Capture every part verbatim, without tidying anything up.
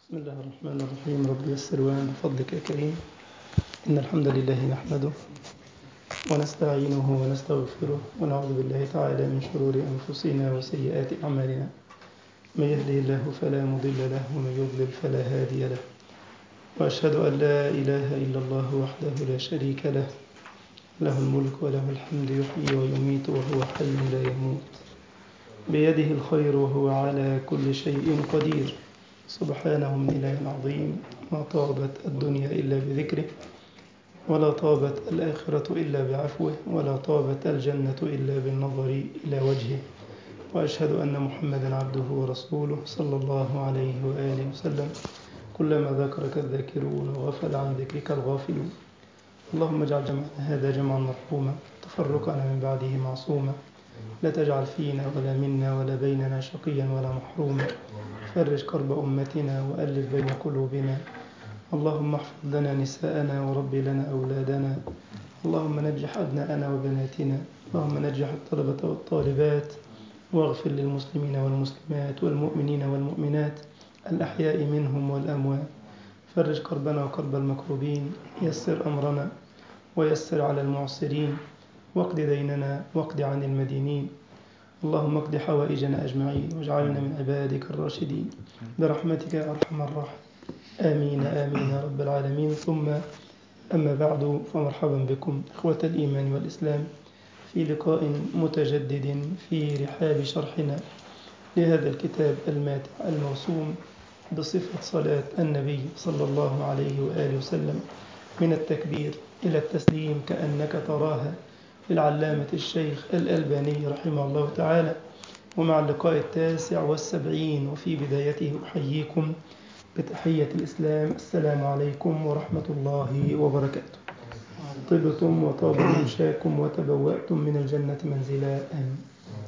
بسم الله الرحمن الرحيم. رب يسر وأعن بفضلك يا كريم. إن الحمد لله نحمده ونستعينه ونستغفره ونعوذ بالله تعالى من شرور أنفسنا وسيئات أعمالنا. من يهده الله فلا مضل له ومن يضلل فلا هادي له، وأشهد أن لا إله إلا الله وحده لا شريك له، له الملك وله الحمد يحيي ويميت وهو حي لا يموت، بيده الخير وهو على كل شيء قدير. سبحانه من إله عظيم، ما طابت الدنيا إلا بذكره، ولا طابت الآخرة إلا بعفوه، ولا طابت الجنة إلا بالنظر إلى وجهه. وأشهد أن محمدا عبده ورسوله صلى الله عليه وآله وسلم. كلما ذكرك الذاكرون وغفل عن ذكرك الغافلون. اللهم اجعل جمعنا هذا جمعا مرحوما، تفرقنا من بعده معصوما، لا تجعل فينا ولا منا ولا بيننا شقيا ولا محروما. فرج كرب أمتنا وألف بين قلوبنا. اللهم احفظ لنا نساءنا ورب لنا أولادنا. اللهم نجح أبناءنا وبناتنا. اللهم نجح الطلبة والطالبات، واغفر للمسلمين والمسلمات والمؤمنين والمؤمنات الأحياء منهم والأموات. فرج كربنا وكرب المكروبين. يسر أمرنا ويسر على المعسرين، واقض ديننا واقض عن المدينين. اللهم اقض حوائجنا أجمعين واجعلنا من عبادك الراشدين برحمتك يا أرحم الراحمين. آمين آمين يا رب العالمين. ثم أما بعد، فمرحبا بكم إخوة الإيمان والإسلام في لقاء متجدد في رحاب شرحنا لهذا الكتاب الماتع الموسوم بصفة صلاة النبي صلى الله عليه وآله وسلم من التكبير إلى التسليم كأنك تراها، للعلامة الشيخ الألباني رحمه الله تعالى. ومع اللقاء التاسع والسبعين، وفي بدايته أحييكم بتحية الإسلام: السلام عليكم ورحمة الله وبركاته. طبتم وطاب ممشاكم وتبوأتم من الجنة منزلا. آمين.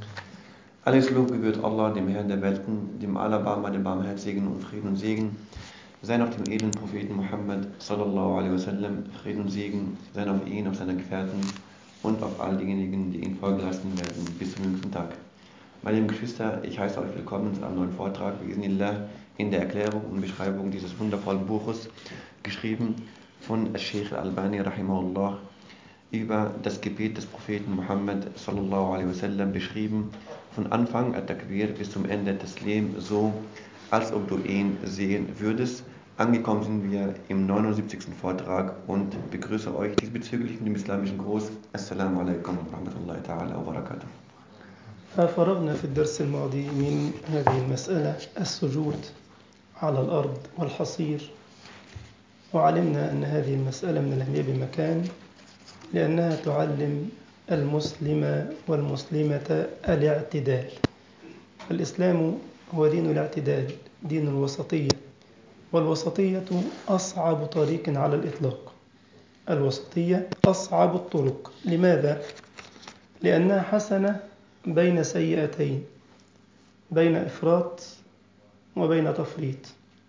Alles Lob gebührt Allah, dem Herrn der Welten, dem Allerbarmer, dem Barmherzigen, und Frieden und Segen seien auf dem edlen Propheten Muhammad sallallahu alaihi wasallam. Frieden und Segen seien auf ihn, auf seine Gefährten und auf all diejenigen, die ihn folgen lassen werden bis zum jüngsten Tag. Meine lieben Geschwister, ich heiße euch willkommen zu einem neuen Vortrag bi'idhnillah in der Erklärung und Beschreibung dieses wundervollen Buches, geschrieben von Sheikh al-Albani rahimahullah, über das Gebet des Propheten Muhammad sallallahu alaihi wasallam, beschrieben von Anfang at-Takbir bis zum Ende Taslim, so als ob du ihn sehen würdest. Angekommen sind wir im neunundsiebzigsten Vortrag und begrüße euch diesbezüglich mit dem islamischen Gruß: Assalamu alaikum wa rahmatullahi ta'ala wa barakatuh. فرغنا في الدرس الماضي من هذه المسألة، السجود على الأرض والحصير، وعلمنا أن هذه المسألة من الأهمية بمكان، لأنها تعلم المسلم والمسلمة الاعتدال. الإسلام هو دين الاعتدال، دين الوسطية، والوسطية أصعب طريق على الإطلاق. الوسطية أصعب الطرق. لماذا؟ لأنها حسنة بين سيئتين، بين إفراط وبين تفريط.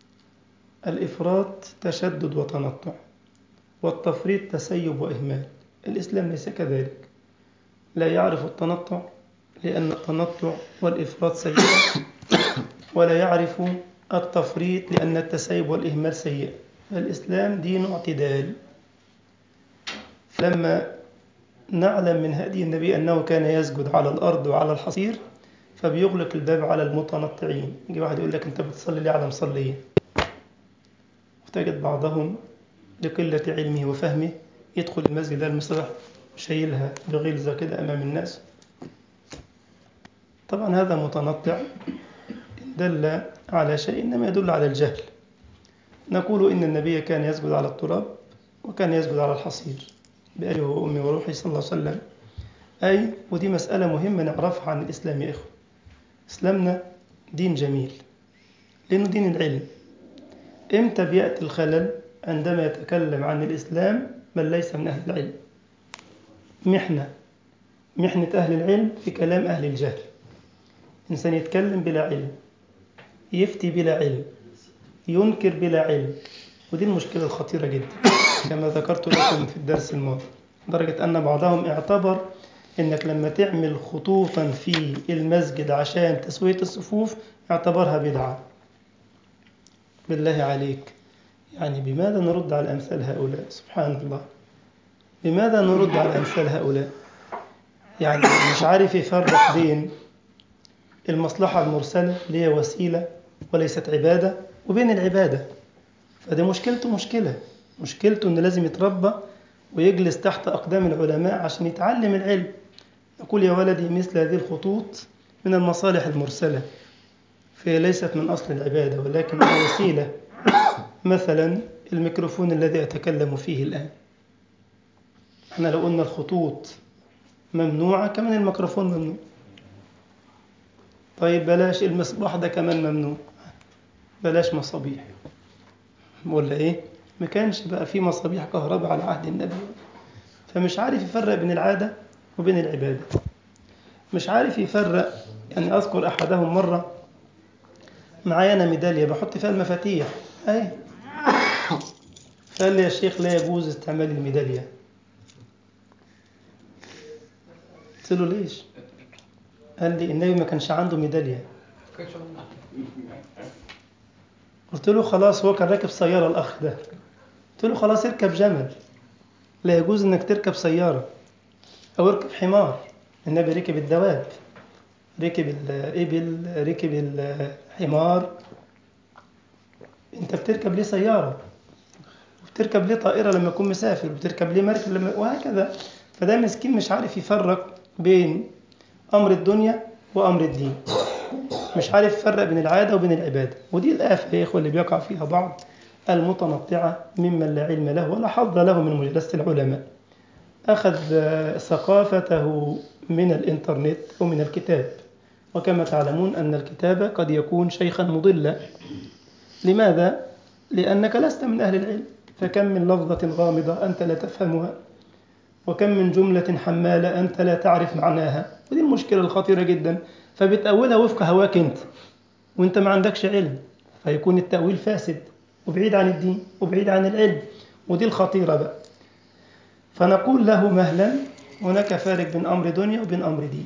الإفراط تشدد وتنطع، والتفريط تسيب وإهمال. الإسلام ليس كذلك، لا يعرف التنطع لأن التنطع والإفراط سيئة، ولا يعرف التفريط لأن التسيب والإهمال سيئة. الإسلام دين اعتدال. لما نعلم من هدي النبي أنه كان يسجد على الأرض وعلى الحصير، فبيغلق الباب على المتنطعين. يجي واحد يقول لك: أنت بتصلي ليه على مصلية؟ وتجد بعضهم لقلة علمه وفهمه يدخل المسجد المصباح شايلها بغلظة كده أمام الناس. طبعا هذا متنطع دل على شيء، إنما يدل على الجهل. نقول إن النبي كان يسجد على التراب وكان يسجد على الحصير بأبي وأمي وروحي صلى الله عليه وسلم. أي ودي مسألة مهمة نعرفها عن الإسلام يا إخوة. إسلامنا دين جميل لأنه دين العلم. إمتى بيأتي الخلل؟ عندما يتكلم عن الإسلام من ليس من أهل العلم. محنة محنة أهل العلم في كلام أهل الجهل. إنسان يتكلم بلا علم، يفتي بلا علم، ينكر بلا علم، ودي المشكلة الخطيرة جدا كما ذكرت لكم في الدرس الماضي، لدرجة أن بعضهم اعتبر إنك لما تعمل خطوطا في المسجد عشان تسوية الصفوف اعتبرها بدعة. بالله عليك، يعني بماذا نرد على أمثال هؤلاء؟ سبحان الله، بماذا نرد على أمثال هؤلاء؟ يعني مش عارف يفرق بين المصلحة المرسلة اللي هي وسيلة وليست عبادة وبين العبادة. فدي مشكلته مشكلة مشكلته إنه لازم يتربى ويجلس تحت أقدام العلماء عشان يتعلم العلم. يقول يا ولدي مثل هذه الخطوط من المصالح المرسلة، فهي ليست من أصل العبادة ولكن هي وسيلة. مثلا الميكروفون الذي أتكلم فيه الآن، احنا لو قلنا الخطوط ممنوعة كمان الميكروفون ممنوع. طيب بلاش المصباح ده كمان ممنوع، بلاش مصابيح ولا ايه؟ ما كانش بقى في مصابيح كهرباء على عهد النبي. فمش عارف يفرق بين العادة وبين العبادة، مش عارف يفرق. يعني أذكر أحدهم مرة معايا أنا ميدالية بحط فيها المفاتيح أي، قال لي يا شيخ لا يجوز استعمال الميدالية. قلت له ليش؟ قال لي النبي ما كانش عنده ميدالية. قلت له خلاص، هو كان راكب سيارة الأخ ده، قلت له خلاص اركب جمل، لا يجوز انك تركب سيارة أو اركب حمار. النبي ركب الدواب، ركب الإبل، ركب الحمار. انت بتركب ليه سيارة؟ بتركب ليه طائرة لما يكون مسافر؟ بتركب ليه مركب لما، وهكذا. فده مسكين مش عارف يفرق بين أمر الدنيا وأمر الدين، مش عارف يفرق بين العادة وبين العبادة. ودي الآفة يا إخوة اللي بيقع فيها بعض المتنطعة ممن لا علم له ولا حظ له من مجلسة العلماء. أخذ ثقافته من الإنترنت ومن الكتاب، وكما تعلمون أن الكتاب قد يكون شيخا مضلا. لماذا؟ لأنك لست من أهل العلم، فكم من لفظة غامضة أنت لا تفهمها، وكم من جملة حمالة أنت لا تعرف معناها. ودي المشكلة الخطيرة جدا، فبتأولها وفق هواك أنت وأنت ما عندكش علم، فيكون التأويل فاسد وبعيد عن الدين وبعيد عن العلم. ودي الخطيرة بقى. فنقول له مهلا، هناك فارق بين أمر دنيا وبين أمر دين.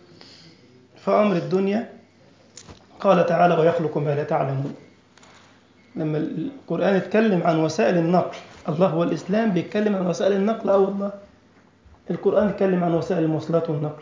فأمر الدنيا قال تعالى ويخلق ما لا تعلمون. لما القرآن يتكلم عن وسائل النقل، الله هو الإسلام بيتكلم عن وسائل النقل. أو الله القرآن يتكلم عن وسائل المواصلات والنقل.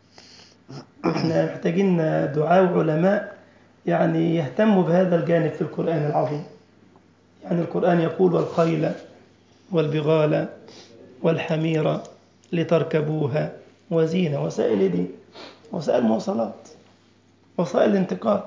احنا محتاجين دعاء وعلماء يعني يهتموا بهذا الجانب في القرآن العظيم. يعني القرآن يقول والخيل والبغال والحمير لتركبوها وزينة. وسائل دي وسائل مواصلات، وسائل الانتقال.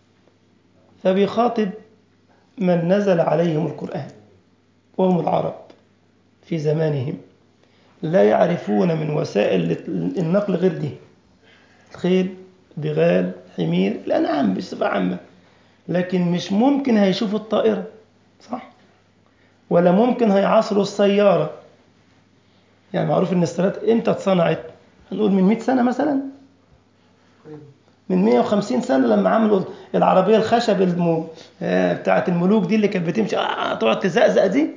فبيخاطب من نزل عليهم القرآن وهم العرب في زمانهم، لا يعرفون من وسائل النقل غير دي: الخيل، بغال، حمير، الأنعام بصفة عامة. لكن مش ممكن هيشوفوا الطائرة، صح؟ ولا ممكن هيعصروا السيارة. يعني معروف ان السيارات امتى اتصنعت؟ هنقول من مئة سنة مثلا، من مئة وخمسين سنة لما عملوا العربية الخشب المو... بتاعة الملوك دي اللي كانت بتمشي آه تقعد تزقزق دي.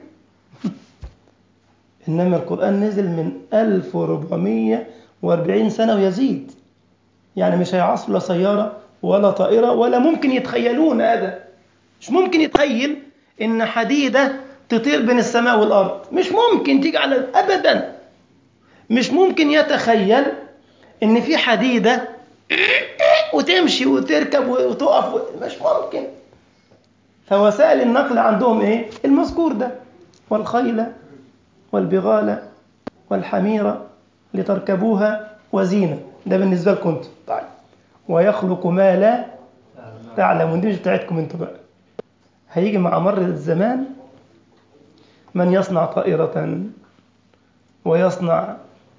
إنما القرآن نزل من ألف وأربعمئة وأربعين سنة ويزيد. يعني مش هيعصروا لا سيارة ولا طائرة، ولا ممكن يتخيلون هذا. مش ممكن يتخيل إن حديدة تطير بين السماء والأرض، مش ممكن تيجي على أبدا. مش ممكن يتخيل إن في حديدة وتمشي وتركب وتقف، مش ممكن. فوسائل النقل عندهم إيه؟ المذكور ده: والخيل والبغال والحمير لتركبوها وزينة. ده بالنسبة لكم انتم. طيب ويخلق ما لا تعلمون، دي مش بتاعتكم انتم بقى. هيجي مع مر الزمان من يصنع طائرة ويصنع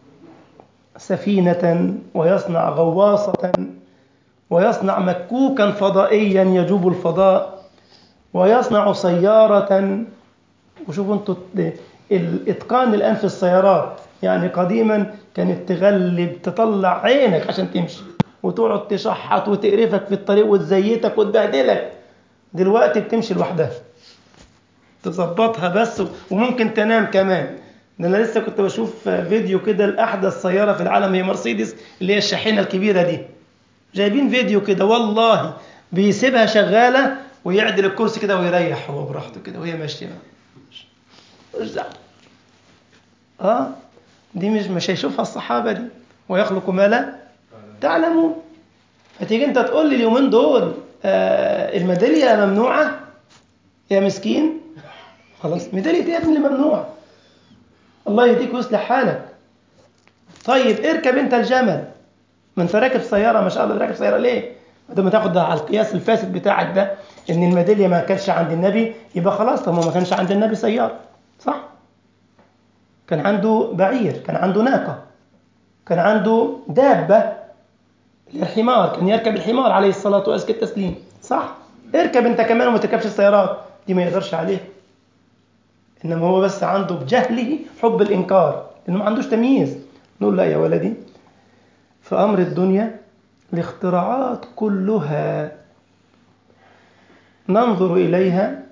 سفينة ويصنع غواصة ويصنع مكوكا فضائيا يجوب الفضاء ويصنع سيارة. وشوفوا انتوا الاتقان الآن في السيارات. يعني قديما كانت تغلب تطلع عينك عشان تمشي، وتقعد تشحط وتقرفك في الطريق وتزيتك وتبهدلك. دلوقتي بتمشي لوحدها، تظبطها بس، وممكن تنام كمان. ده انا لسه كنت بشوف فيديو كده لأحدث سيارة في العالم، هي مرسيدس اللي هي الشاحنة الكبيرة دي. جايبين فيديو كده والله بيسيبها شغالة ويعدل الكرسي كده ويريح هو براحته كده وهي ماشيه. مش دعوه. اه دي مش مش هيشوفها الصحابه دي. ويخلق ما لا تعلمون. فتيجي انت تقول لي اليومين دول آه الميداليه ممنوعه يا مسكين. خلاص ميداليه ايه اللي ممنوع؟ الله يهديك ويصلح حالك. طيب اركب انت الجمل. ما انت راكب سياره ما شاء الله. راكب سياره ليه؟ ما تاخد على القياس الفاسد بتاعك ده ان الميداليه ما كانش عند النبي يبقى خلاص. طب ما كانش عند النبي سياره صح؟ كان عنده بعير، كان عنده ناقه، كان عنده دابه الحمار، كان يركب الحمار عليه الصلاه وازكى التسليم صح؟ اركب انت كمان وما تركبش السيارات دي ما يقدرش عليه. انما هو بس عنده بجهله حب الانكار انه ما عندوش تمييز. نقول لا يا ولدي، في امر الدنيا الاختراعات كلها ننظر إليها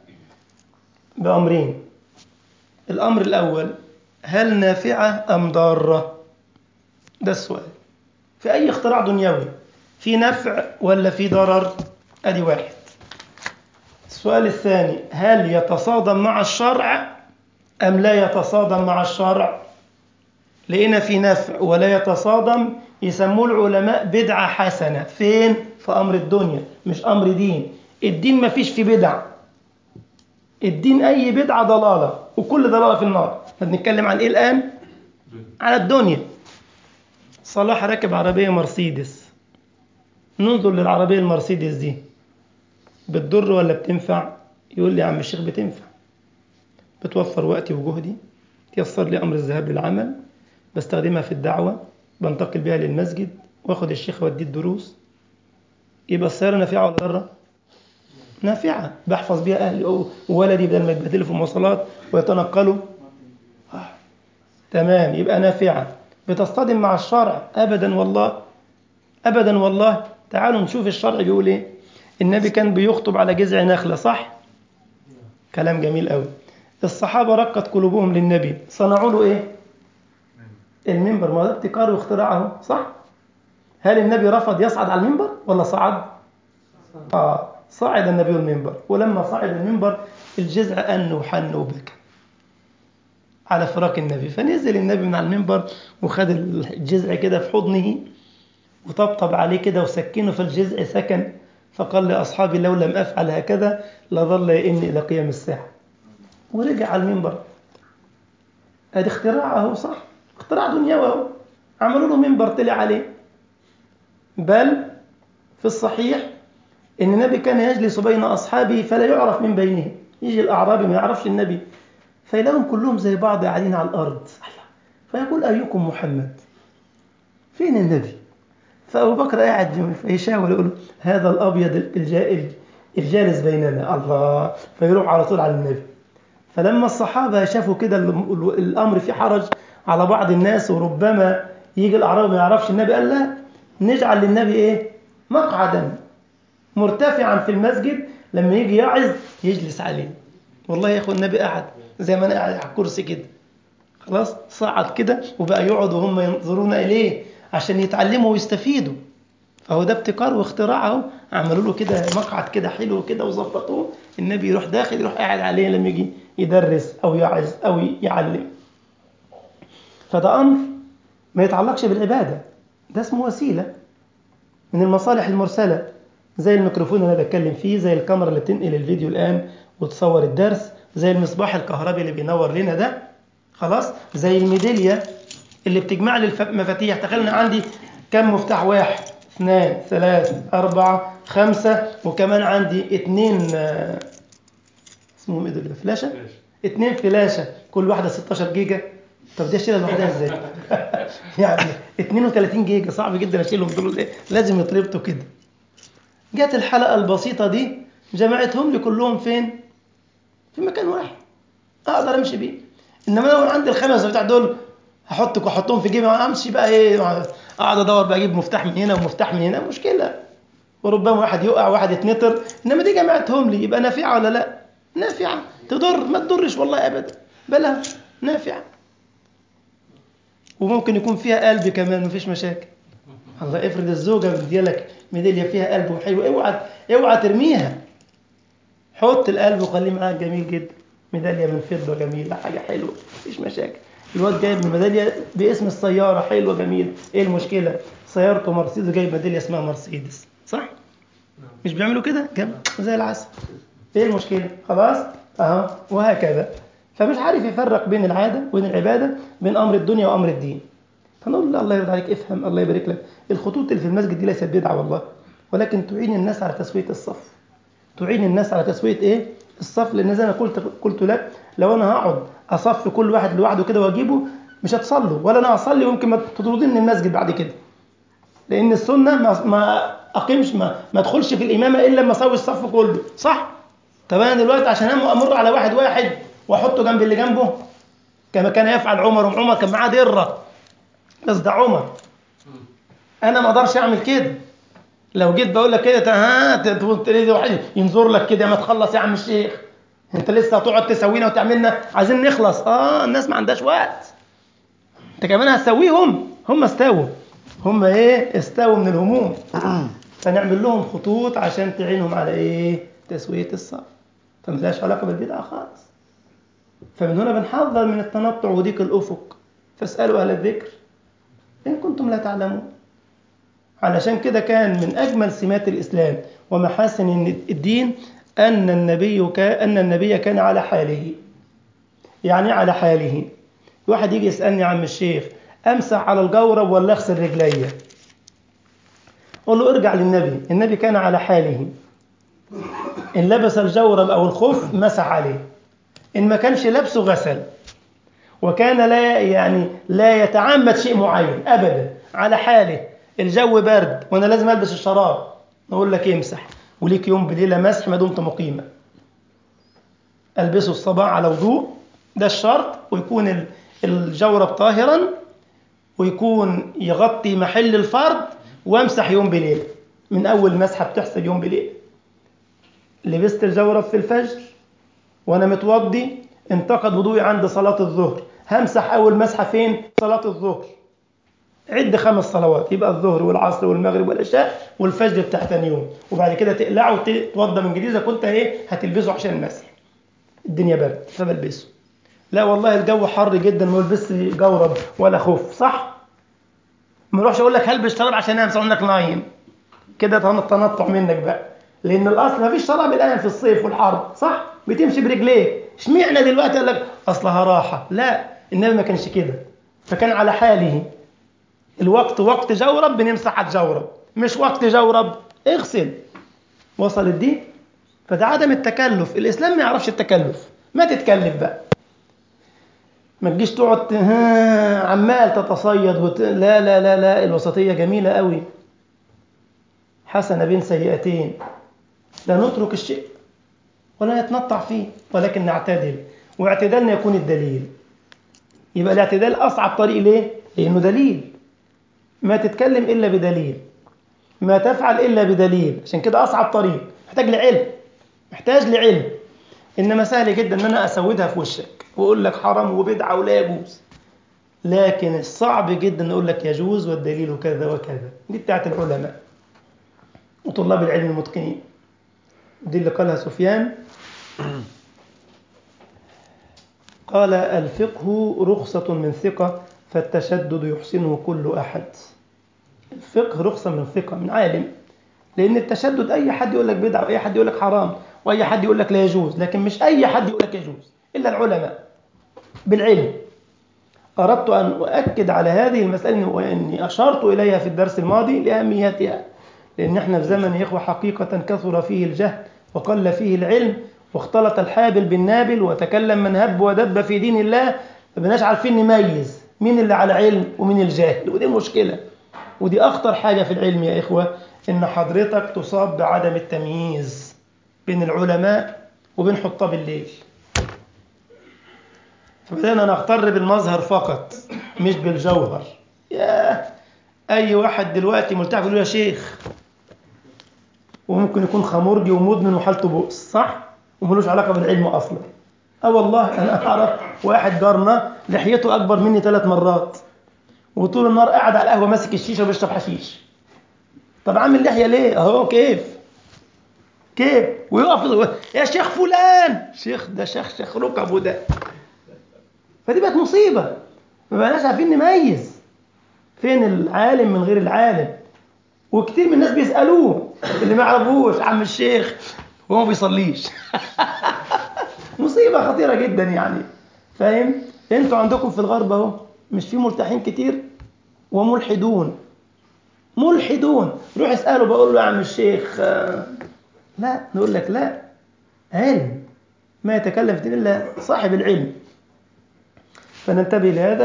بأمرين. الأمر الأول هل نافعة أم ضارة؟ ده السؤال. في أي اختراع دنيوي في نفع ولا في ضرر؟ أدي واحد. السؤال الثاني هل يتصادم مع الشرع أم لا يتصادم مع الشرع؟ لقينا في نفع ولا يتصادم يسموه العلماء بدعة حسنة. فين؟ في أمر الدنيا مش أمر دين. الدين ما فيش في بدع. الدين أي بدعة ضلالة وكل ضلالة في النار. فبنتكلم عن إيه الآن؟ على الدنيا. صلاح راكب عربية مرسيدس. ننظر للعربية المرسيدس دي بتضر ولا بتنفع؟ يقول لي يا عم الشيخ بتنفع. بتوفر وقتي وجهدي، تيسر لي أمر الذهاب للعمل، بستخدمها في الدعوة، بنتقل بها للمسجد واخد الشيخ وادي الدروس. يبقى السيارة نافعة ولا ضارة؟ نافعة. بحفظ بها أهلي وولدي بدل ما يتبهدلوا في المواصلات ويتنقلوا. آه. تمام يبقى نافعة. بتصطدم مع الشرع؟ أبدا والله أبدا والله. تعالوا نشوف الشرع بيقول إيه. النبي كان بيخطب على جذع نخلة صح؟ كلام جميل قوي. الصحابة رقت قلوبهم للنبي صنعوا له إيه؟ المنبر. ما ده ابتكاره واختراعه صح؟ هل النبي رفض يصعد على المنبر ولا صعد؟ آه صعد النبي المنبر. ولما صعد المنبر الجذع أن وحن وبكى على فراق النبي. فنزل النبي من على المنبر وخد الجذع كده في حضنه وطبطب عليه كده وسكنه في الجذع سكن. فقال لأصحابي لو لم أفعل هكذا لظل يئني إلى قيام الساعة. ورجع على المنبر. هذا اختراعه صح؟ اختراع دنيوي. عملوا له منبر طلع عليه. بل في الصحيح إن النبي كان يجلس بين أصحابه فلا يعرف من بينهم. يجي الأعرابي ما يعرفش النبي فيلاقهم كلهم زي بعض قاعدين على الأرض. فيقول أيكم محمد؟ فين النبي؟ فأبو بكر قاعد فيشاور يقول هذا الأبيض الجائل الجالس بيننا. الله. فيروح على طول على النبي. فلما الصحابة شافوا كده الأمر في حرج على بعض الناس وربما يجي الأعرابي ما يعرفش النبي قال لا نجعل للنبي إيه؟ مقعدا مرتفعا في المسجد لما يجي يعظ يجلس عليه. والله يا أخو النبي قاعد زي ما أنا قاعد على الكرسي كده. خلاص صعد كده وبقى يقعد وهم ينظرون إليه عشان يتعلموا ويستفيدوا. فهو ده ابتكار واختراعه. عملوا له كده مقعد كده حلو كده وظبطوه. النبي يروح داخل يروح قاعد عليه لما يجي يدرس أو يعظ أو يعلم. فده أمر ما يتعلقش بالعبادة. ده اسمه وسيلة من المصالح المرسلة. زي الميكروفون اللي أنا بتكلم فيه، زي الكاميرا اللي بتنقل الفيديو الآن وتصور الدرس، زي المصباح الكهربي اللي بينور لنا ده. خلاص زي الميدالية اللي بتجمع لي المفاتيح. تخيلنا عندي كم مفتاح؟ واحد اثنان ثلاثة أربعة خمسة وكمان عندي اثنين آه، اسمهم ايه دول؟ فلاشة. اثنين فلاشة كل واحدة ستاشر جيجا. طب دي اشيلها لوحدها ازاي؟ يعني اثنين وثلاثين جيجا صعب جدا اشيلهم دول. ايه لازم يتربطوا كده. جت الحلقة البسيطة دي جمعتهم لي كلهم فين؟ في مكان واحد اقدر امشي بيه. انما لو عندي الخمسة بتاع دول هحطك واحطهم في جيبي امشي بقى ايه؟ اقعد ادور بقى اجيب مفتاح من هنا ومفتاح من هنا مشكلة. وربما واحد يقع واحد يتنطر. انما دي جمعتهم لي يبقى نافعة ولا لا؟ نافعة. تضر؟ ما تضرش والله ابدا. بلا نافعة. وممكن يكون فيها قلب كمان مفيش مشاكل. الله افرض الزوجة مديالك ميدالية فيها قلب وحلو اوعى اوعى ترميها. حط القلب وخليه معاك، جميل جدا، ميدالية من فضة جميلة، حاجة حلوة، مفيش مشاكل. الواد جايب ميدالية باسم السيارة حلوة جميلة، ايه المشكلة؟ سيارته مرسيدس جايب ميدالية اسمها مرسيدس، صح؟ مش بيعملوا كده؟ جم... زي العسل. ايه المشكلة؟ خلاص؟ اهو وهكذا. فمش عارف يفرق بين العادة وبين العبادة، بين أمر الدنيا وأمر الدين. فنقول له الله يرضى عليك، افهم، الله يبارك لك، الخطوط اللي في المسجد دي ليست بدعة والله، ولكن تعين الناس على تسوية الصف. تعين الناس على تسوية ايه؟ الصف. لأن زي ما قلت قلت لك، لو أنا هقعد أصف كل واحد لوحده كده وأجيبه، مش هتصلوا ولا أنا أصلي، ويمكن ما تطردوني من المسجد بعد كده. لأن السنة ما, ما أقيمش ما, ما أدخلش في الإمامة إلا لما أسوي الصف كله، صح؟ طب أنا دلوقتي عشان أمر على واحد واحد وأحطه جنب اللي جنبه كما كان يفعل عمر، وعمر كان معاه درة، بس ده عمر، أنا ما أقدرش أعمل كده. لو جيت بقول لك كده ها واحد ينظر لك كده، ما تخلص يا عم الشيخ، انت لسه هتقعد تسوينا وتعملنا، عايزين نخلص. اه الناس ما عندهاش وقت، انت كمان هتسويهم؟ هم استووا، هم ايه؟ استووا من الهموم. فنعمل لهم خطوط عشان تعينهم على ايه؟ تسوية الصف. فملهاش علاقة بالبدعة خالص. فمن هنا بنحذر من التنطع وضيق الأفق، فاسألوا أهل الذكر إن كنتم لا تعلمون. علشان كده كان من أجمل سمات الإسلام ومحاسن الدين أن النبي كان أن النبي كان على حاله. يعني على حاله. واحد يجي يسألني يا عم الشيخ، أمسح على الجورب ولا أغسل رجلي؟ أقول له ارجع للنبي، النبي كان على حاله، إن لبس الجورب أو الخف مسح عليه، إن ما كانش لبسه غسل. وكان لا يعني لا يتعمد شيء معين أبدا، على حاله. الجو برد وأنا لازم ألبس الشراب، نقول لك امسح، وليك يوم بليلة مسح ما دمت مقيمة. ألبسه الصباح على وضوء، ده الشرط، ويكون الجورب طاهرا، ويكون يغطي محل الفرد، وامسح يوم بليلة. من أول مسحة بتحسب يوم بليلة. لبست الجورب في الفجر وأنا متوضي، انتقد وضوئي عند صلاة الظهر، همسح أول مسحة فين؟ صلاة الظهر. عد خمس صلوات، يبقى الظهر والعصر والمغرب والعشاء والفجر بتاع ثاني يوم، وبعد كده تقلعه وتتوضى من جديد إذا كنت ايه هتلبسه عشان المسح. الدنيا برد فبلبسه. لا والله الجو حر جدا ما البس جورب ولا خوف، صح؟ ما اروحش اقول لك هلبس شراب عشان امسح، اقول لك نايم كده، تنطع منك بقى. لان الاصل ما فيش شراب الان في الصيف والحر، صح؟ بتمشي برجليك. اشمعنى دلوقتي قال لك اصلها راحه؟ لا، النبي ما كانش كده، فكان على حاله. الوقت وقت جورب بنمسح على الجورب، مش وقت جورب اغسل. وصلت دي؟ فده عدم التكلف. الإسلام ما يعرفش التكلف، ما تتكلف بقى، ما تجيش تقعد عمال تتصيد وت... لا لا لا لا، الوسطية جميلة قوي، حسنة بين سيئتين، لا نترك الشيء ولا نتنطع فيه، ولكن نعتدل، واعتدالنا يكون الدليل. يبقى الاعتدال أصعب طريق، ليه؟ لأنه دليل. ما تتكلم إلا بدليل، ما تفعل إلا بدليل، عشان كده أصعب طريق، محتاج لعلم، محتاج لعلم. إنما سهل جدا إن أنا أسودها في وشك وأقول لك حرام وبدعة ولا يجوز، لكن الصعب جدا أقول لك يجوز والدليل كذا وكذا. دي بتاعت العلماء وطلاب العلم المتقنين. دي اللي قالها سفيان، قال الفقه رخصة من ثقة، فالتشدد يحسنه كل أحد. الفقه رخصة من ثقة، من عالم. لأن التشدد أي حد يقول لك بدعة، وأي حد يقول لك حرام، وأي حد يقول لك لا يجوز، لكن مش أي حد يقول لك يجوز إلا العلماء بالعلم. أردت أن أؤكد على هذه المسألة وإني أشرت إليها في الدرس الماضي لأهميتها، لأن إحنا في زمن يا إخوة حقيقة كثر فيه الجهل وقل فيه العلم، واختلط الحابل بالنابل، وتكلم من هب ودب في دين الله، ما بناش عارفين نميز مين اللي على علم ومين الجاهل. ودي مشكلة، ودي أخطر حاجة في العلم يا إخوة، إن حضرتك تصاب بعدم التمييز بين العلماء وبين حطاب الليل. فبدأنا نغتر بالمظهر فقط مش بالجوهر. يا أي واحد دلوقتي ملتحف يقول يا شيخ، وممكن يكون خمرجي ومدمن وحالته بؤس، صح؟ وملوش علاقة بالعلم أصلا. أه والله أنا أعرف واحد جارنا لحيته أكبر مني ثلاث مرات، وطول النهار قاعد على القهوة ماسك الشيشة وبيشرب حشيش. طب عامل لحية ليه؟ أهو كيف؟ كيف؟ ويقف يقول يا شيخ فلان، شيخ ده شيخ شيخ ركبه ده. فدي بقت مصيبة، ما بقناش عارفين نميز فين العالم من غير العالم. وكتير من الناس بيسألوه اللي ما يعرفوش عم الشيخ وهو ما بيصليش. مصيبة خطيرة جدا يعني. فاهم؟ انتوا عندكم في الغرب اهو مش في مرتاحين كتير وملحدون، ملحدون. روح اسأله بقول له يا عم الشيخ آه، لا، نقول لك لا، علم، ما يتكلم في دين إلا صاحب العلم. فننتبه لهذا.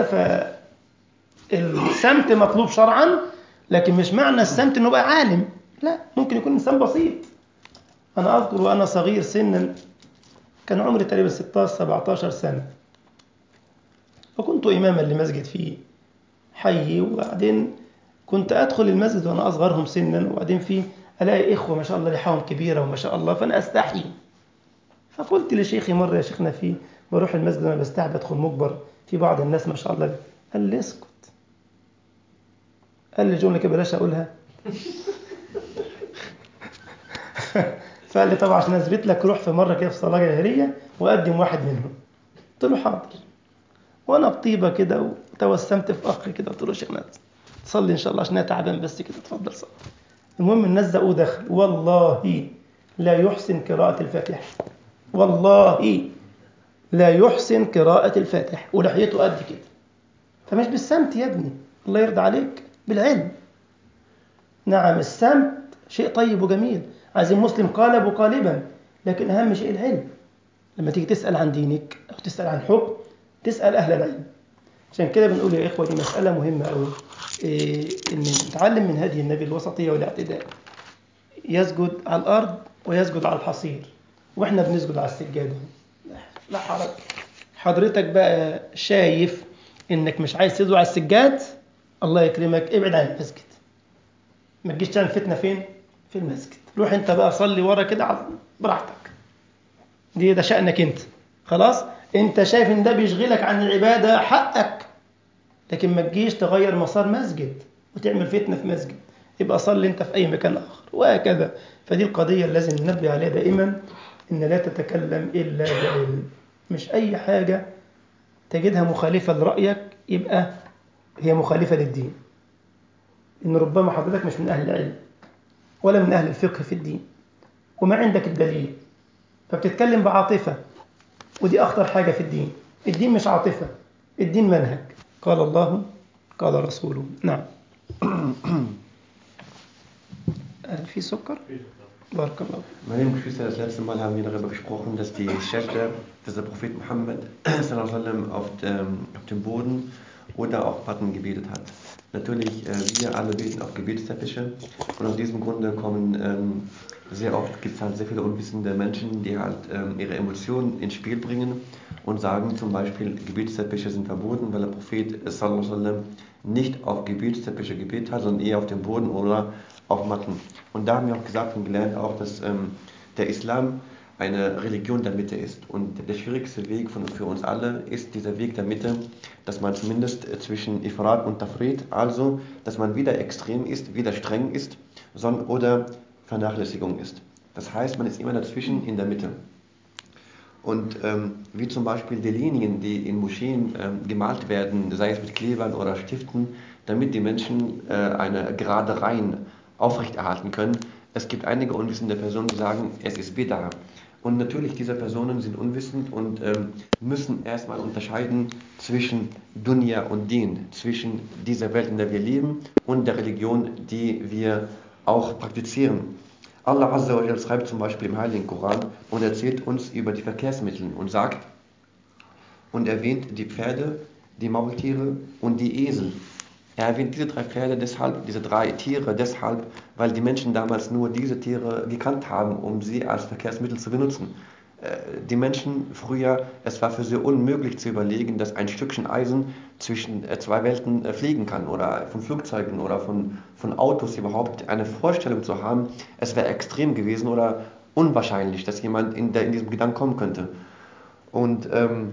فالسمت مطلوب شرعا، لكن مش معنى السمت انه بقى عالم، لا، ممكن يكون انسان بسيط. انا اذكر وانا صغير سنا، كان عمري تقريبا ستة عشر سبعة عشر سنة، فكنت إماما لمسجد في حي. وبعدين كنت أدخل المسجد وأنا أصغرهم سنا، وبعدين فيه ألاقي إخوة ما شاء الله لحاهم كبيرة وما شاء الله، فأنا أستحي. فقلت لشيخي مرة يا شيخنا، في بروح المسجد وأنا بستحي بدخل مجبر في بعض الناس ما شاء الله. قال لي اسكت. قال لي جملة كده بلاش أقولها. فقال لي طبعا عشان أثبت لك، روح في مرة كده في صلاة جاهلية وقدم واحد منهم. قلت له حاضر. وانا بطيبه كده وتوسمت في اخي كده، قلت له شيخنا تصلي ان شاء الله عشان انا تعبان بس كده، اتفضل صلي. المهم الناس زقوه دخل، والله لا يحسن قراءة الفاتحة، والله لا يحسن قراءة الفاتحة، ولحيته قد كده. فمش بالسمت يا ابني، الله يرضى عليك، بالعلم. نعم السمت شيء طيب وجميل، عايزين مسلم قالب وقالبا، لكن اهم شيء العلم. لما تيجي تسأل عن دينك او تسأل عن حكم، تسأل اهل العلم. عشان كده بنقول يا إخوة دي مسألة مهمة أوي، إيه إن نتعلم من هذه النبي الوسطية والاعتدال. يسجد على الأرض ويسجد على الحصير، وإحنا بنسجد على السجادة. لا حرج. حضرتك بقى شايف إنك مش عايز تسجد على السجاد، الله يكرمك ابعد عن المسجد. ما تجيش تعمل فتنة فين؟ في المسجد. روح أنت بقى صلي ورا كده براحتك، دي ده شأنك أنت. خلاص أنت شايف إن ده بيشغلك عن العبادة، حقك، لكن ما تجيش تغير مسار مسجد وتعمل فتنة في مسجد. يبقى صلي انت في اي مكان اخر، وهكذا. فدي القضية اللي لازم ننبه عليها دائما، ان لا تتكلم الا بعلم. مش اي حاجة تجدها مخالفة لرأيك يبقى هي مخالفة للدين، ان ربما حضرتك مش من اهل العلم ولا من اهل الفقه في الدين، وما عندك الدليل، فبتتكلم بعاطفة، ودي اخطر حاجة في الدين. الدين مش عاطفة، الدين منهج، قال الله قال رسوله. نعم. في Zucker? Meine lieben Geschwister, das letzte Mal haben wir darüber gesprochen, dass die Schächte, dass der Prophet Muhammad sallallahu alaihi wasallam auf dem, auf dem Boden oder auf Matten gebetet hat. Natürlich, äh, wir alle beten auf Gebetsteppiche, und aus diesem Grunde kommen ähm, sehr oft, gibt es halt sehr viele unwissende Menschen, die halt ähm, ihre Emotionen ins Spiel bringen und sagen zum Beispiel, Gebetsteppiche sind verboten, weil der Prophet sallallahu alaihi wasallam nicht auf Gebetsteppiche gebetet hat, sondern eher auf dem Boden oder auf Matten. Und da haben wir auch gesagt und gelernt auch, dass ähm, der Islam eine Religion der Mitte ist. Und der schwierigste Weg von, für uns alle ist dieser Weg der Mitte, dass man zumindest zwischen Ifrat und Tafrit, also dass man weder extrem ist, weder streng ist, sondern oder Vernachlässigung ist. Das heißt, man ist immer dazwischen in der Mitte. Und ähm, wie zum Beispiel die Linien, die in Moscheen ähm, gemalt werden, sei es mit Klebern oder Stiften, damit die Menschen äh, eine gerade Reihe aufrechterhalten können. Es gibt einige unwissende Personen, die sagen, es ist Bid'ah. Und natürlich, diese Personen sind unwissend und ähm, müssen erstmal unterscheiden zwischen Dunya und Din, zwischen dieser Welt, in der wir leben, und der Religion, die wir auch praktizieren. Allah Azza wa Jalla schreibt zum Beispiel im Heiligen Koran und erzählt uns über die Verkehrsmittel und sagt und erwähnt die Pferde, die Maultiere und die Esel. Er erwähnt diese drei Pferde deshalb, diese drei Tiere deshalb, weil die Menschen damals nur diese Tiere gekannt haben, um sie als Verkehrsmittel zu benutzen. Die Menschen früher, es war für sie unmöglich zu überlegen, dass ein Stückchen Eisen zwischen zwei Welten fliegen kann, oder von Flugzeugen oder von, von Autos überhaupt eine Vorstellung zu haben. Es wäre extrem gewesen oder unwahrscheinlich, dass jemand in, der, in diesem Gedanken kommen könnte. Und, ähm,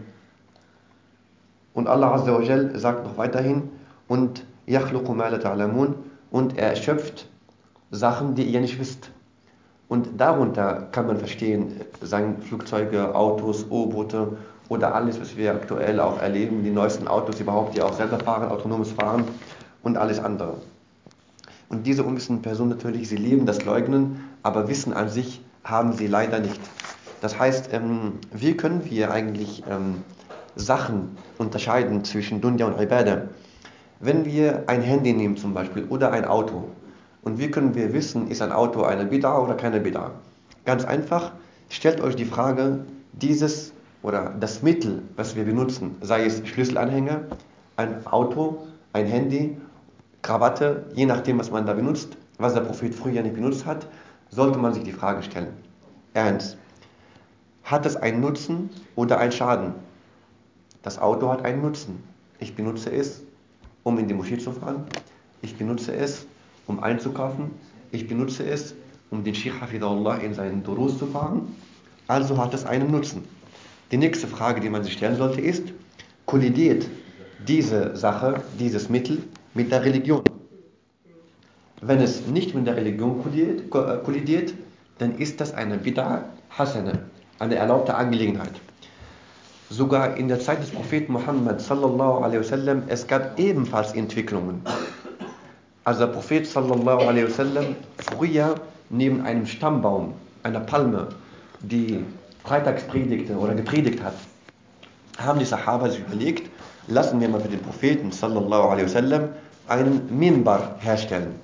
und Allah Azza wa Jal sagt noch weiterhin, und يَخْلُقُ مَا لَا تَعْلَمُونَ, und er erschöpft Sachen, die ihr nicht wisst. Und darunter kann man verstehen, seien Flugzeuge, Autos, U-Boote oder alles, was wir aktuell auch erleben, die neuesten Autos überhaupt, die auch selber fahren, autonomes Fahren und alles andere. Und diese unwissenden Personen natürlich, sie leben das Leugnen, aber Wissen an sich haben sie leider nicht. Das heißt, ähm, wie können wir eigentlich ähm, Sachen unterscheiden zwischen Dunya und Ibadah? Wenn wir ein Handy nehmen zum Beispiel oder ein Auto, und wie können wir wissen, ist ein Auto eine Bid'a oder keine Bid'a? Ganz einfach, stellt euch die Frage, dieses oder das Mittel, was wir benutzen, sei es Schlüsselanhänger, ein Auto, ein Handy, Krawatte, je nachdem, was man da benutzt, was der Prophet früher nicht benutzt hat, sollte man sich die Frage stellen. Ernst, hat es einen Nutzen oder einen Schaden? Das Auto hat einen Nutzen. Ich benutze es, um in die Moschee zu fahren. Ich benutze es, um einzukaufen. Ich benutze es, um den Sheikh Hafidahullah in seinen Durus zu fahren. Also hat es einen Nutzen. Die nächste Frage, die man sich stellen sollte, ist, kollidiert diese Sache, dieses Mittel mit der Religion? Wenn es nicht mit der Religion kollidiert, kollidiert dann ist das eine Bid'a Hasana, eine erlaubte Angelegenheit. Sogar in der Zeit des Propheten Muhammad sallallahu alaihi wasallam, es gab ebenfalls Entwicklungen. Also der Prophet sallallahu alaihi wasallam früher neben einem Stammbaum, einer Palme, die freitags predigte oder gepredigt hat, haben die Sahaba sich überlegt, lassen wir mal für den Propheten sallallahu alaihi wasallam einen Minbar herstellen.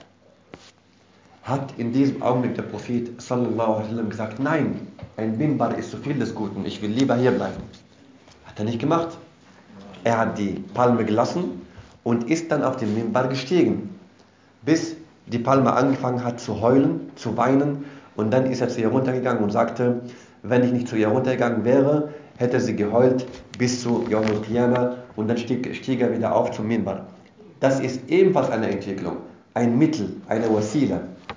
Hat in diesem Augenblick der Prophet sallallahu alaihi wasallam gesagt, nein, ein Minbar ist zu viel des Guten, ich will lieber hier bleiben. Hat er nicht gemacht. Er hat die Palme gelassen und ist dann auf den Minbar gestiegen, bis die Palme angefangen hat zu heulen, zu weinen, und dann ist er zu ihr runtergegangen und sagte, wenn ich nicht zu ihr runtergegangen wäre, hätte sie geheult bis zu Yawm al-Qiyamah, und dann stieg, stieg er wieder auf zum Minbar. Das ist ebenfalls eine Entwicklung, ein Mittel, eine Wasila.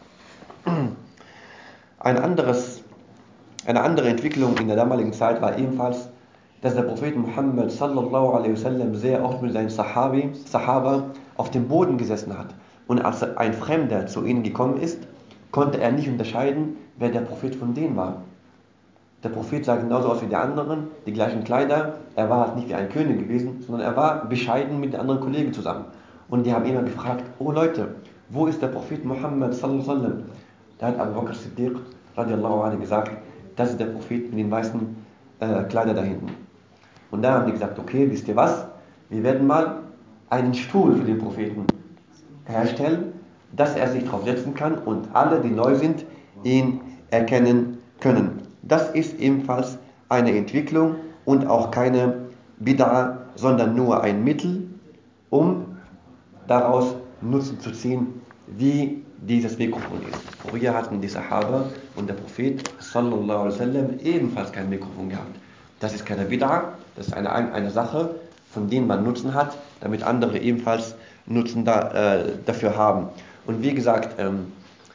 Ein anderes, eine andere Entwicklung in der damaligen Zeit war ebenfalls, dass der Prophet Muhammad sallallahu alaihi wasallam sehr oft mit seinen Sahabi, Sahaba auf dem Boden gesessen hat. Und als ein Fremder zu ihnen gekommen ist, konnte er nicht unterscheiden, wer der Prophet von denen war. Der Prophet sah genauso aus wie die anderen, die gleichen Kleider. Er war halt nicht wie ein König gewesen, sondern er war bescheiden mit den anderen Kollegen zusammen. Und die haben immer gefragt, oh Leute, wo ist der Prophet Muhammad sallallahu alaihi wasallam? Da hat Abu Bakr Siddiq radiallahu anhu gesagt, das ist der Prophet mit den weißen äh, Kleidern da hinten. Und dann haben die gesagt, okay, wisst ihr was? Wir werden mal einen Stuhl für den Propheten herstellen, dass er sich drauf setzen kann und alle, die neu sind, ihn erkennen können. Das ist ebenfalls eine Entwicklung und auch keine Bid'a, sondern nur ein Mittel, um daraus Nutzen zu ziehen, wie dieses Mikrofon ist. Früher hatten die Sahaba und der Prophet sallallahu alaihi wasallam ebenfalls kein Mikrofon gehabt. Das ist keine Bid'a, das ist eine, eine Sache, von denen man Nutzen hat, damit andere ebenfalls Nutzen da, äh, dafür haben. Und wie gesagt, ähm,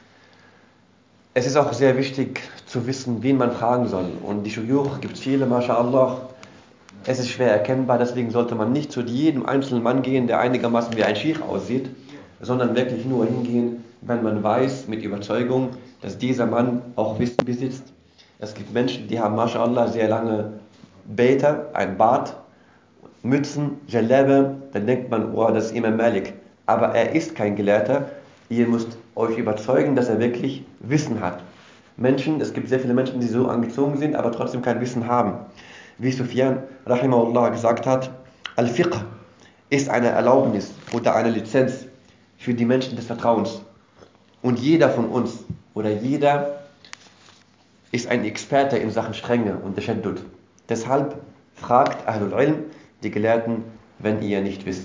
es ist auch sehr wichtig zu wissen, wen man fragen soll. Und die Shuyukh gibt es viele, mashallah. Es ist schwer erkennbar, deswegen sollte man nicht zu jedem einzelnen Mann gehen, der einigermaßen wie ein Sheikh aussieht, sondern wirklich nur hingehen, wenn man weiß, mit Überzeugung, dass dieser Mann auch Wissen besitzt. Es gibt Menschen, die haben, mashallah, sehr lange Bäter, ein Bart, Mützen, Jalabe, dann denkt man, oh, das ist Imam Malik. Aber er ist kein Gelehrter. Ihr müsst euch überzeugen, dass er wirklich Wissen hat. Menschen, es gibt sehr viele Menschen, die so angezogen sind, aber trotzdem kein Wissen haben. Wie Sufyan rahimahullah gesagt hat, Al-Fiqh ist eine Erlaubnis oder eine Lizenz für die Menschen des Vertrauens. Und jeder von uns oder jeder ist ein Experte in Sachen Strenge und Tashaddud. Deshalb fragt Ahlul Ilm, die Gelehrten, wenn ihr nicht wisst.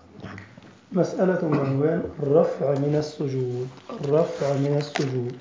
مسألة بعنوان الرفع من السجود الرفع من السجود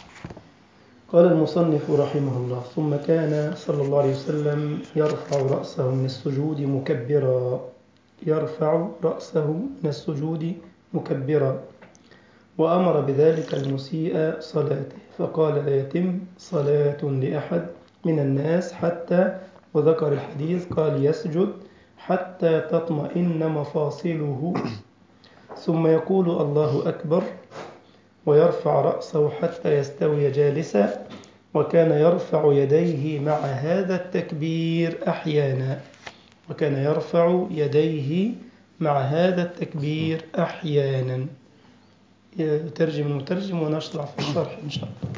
قال المصنف رحمه الله ثم كان صلى الله عليه وسلم يرفع رأسه من السجود مكبرا يرفع رأسه من السجود مكبرا وأمر بذلك المسيء صلاته فقال لا يتم صلاة لأحد من الناس حتى وذكر الحديث قال يسجد حتى تطمئن مفاصله ثم يقول الله أكبر ويرفع رأسه حتى يستوي جالسا، وكان يرفع يديه مع هذا التكبير أحيانا وكان يرفع يديه مع هذا التكبير أحيانا. يترجم المترجم ونشرع في الشرح إن شاء الله.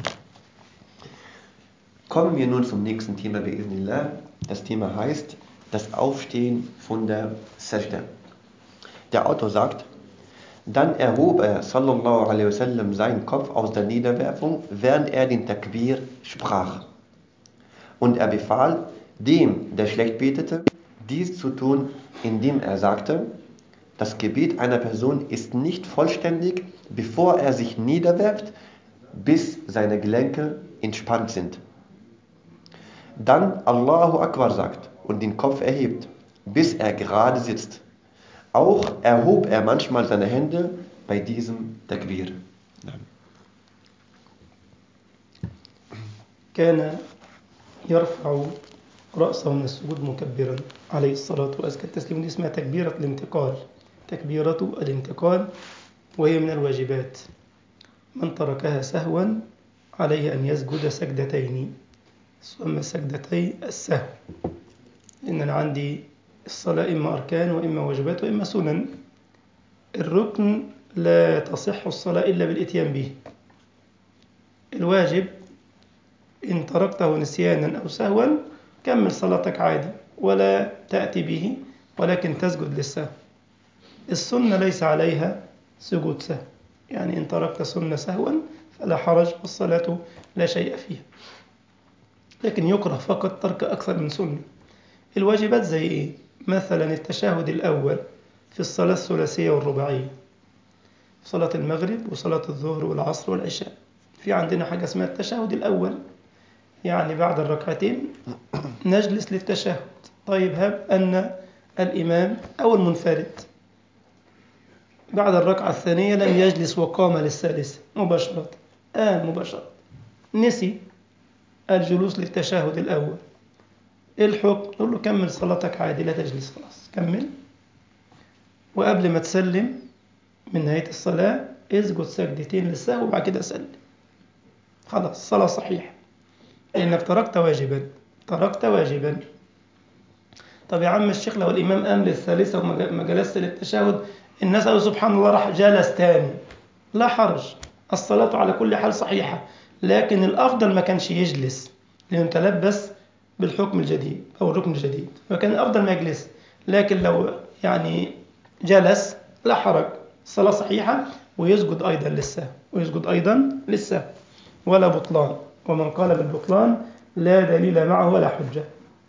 Kommen wir nun zum nächsten Thema, bi'idhnillah. Das Thema heißt das Aufstehen von der Sajda. Der Autor sagt, dann erhob er sallallahu alaihi wasallam seinen Kopf aus der Niederwerfung, während er den Takbir sprach. Und er befahl dem, der schlecht betete, dies zu tun, indem er sagte, das Gebet einer Person ist nicht vollständig, bevor er sich niederwerft, bis seine Gelenke entspannt sind. Dann Allahu Akbar sagt und den Kopf erhebt, bis er gerade sitzt. Auch erhob er manchmal seine Hände bei diesem Takbir. كان يرفع رأسه من السجود مكبرا عليه الصلاة وأزكى التسليم. دي اسمها تكبيرة الانتقال تكبيرة الانتقال وهي من الواجبات. من تركها سهوا عليه أن يسجد سجدتين، ثم سجدتي السهو، لأن أنا عندي الصلاة إما أركان وإما واجبات وإما سنن. الركن لا تصح الصلاة إلا بالإتيان به. الواجب إن تركته نسيانا أو سهوا كمل صلاتك عادي ولا تأتي به، ولكن تسجد للسهو. السنة ليس عليها سجود سهو، يعني إن تركت سنة سهوا فلا حرج والصلاة لا شيء فيها، لكن يكره فقط ترك أكثر من سنة. الواجبات زي إيه؟ مثلا التشهد الأول في الصلاة الثلاثية والرباعية، صلاة المغرب وصلاة الظهر والعصر والعشاء، في عندنا حاجة اسمها التشهد الأول، يعني بعد الركعتين نجلس للتشهد. طيب هب أن الإمام أو المنفرد بعد الركعة الثانية لم يجلس وقام للثالثة مباشرة، آه مباشرة نسي الجلوس للتشهد الأول، إيه الحكم؟ نقول له كمل صلاتك عادي لا تجلس، خلاص كمل، وقبل ما تسلم من نهاية الصلاة اسجد سجدتين للسهو وبعد كده سلم، خلاص صلاة صحيحة لأنك تركت واجبا تركت واجبا. طب يا عم الشيخ لو الإمام قام للثالثة وما جلست للتشهد الناس قالوا سبحان الله راح جلس تاني، لا حرج، الصلاة على كل حال صحيحة، لكن الأفضل ما كانش يجلس لأنه تلبس بالحكم الجديد أو الركن الجديد، فكان الأفضل ما يجلس، لكن لو يعني جلس لا حرج، الصلاة صحيحة، ويسجد أيضا للسهو ويسجد أيضا للسهو ولا بطلان، ومن قال بالبطلان لا دليل معه ولا حجة.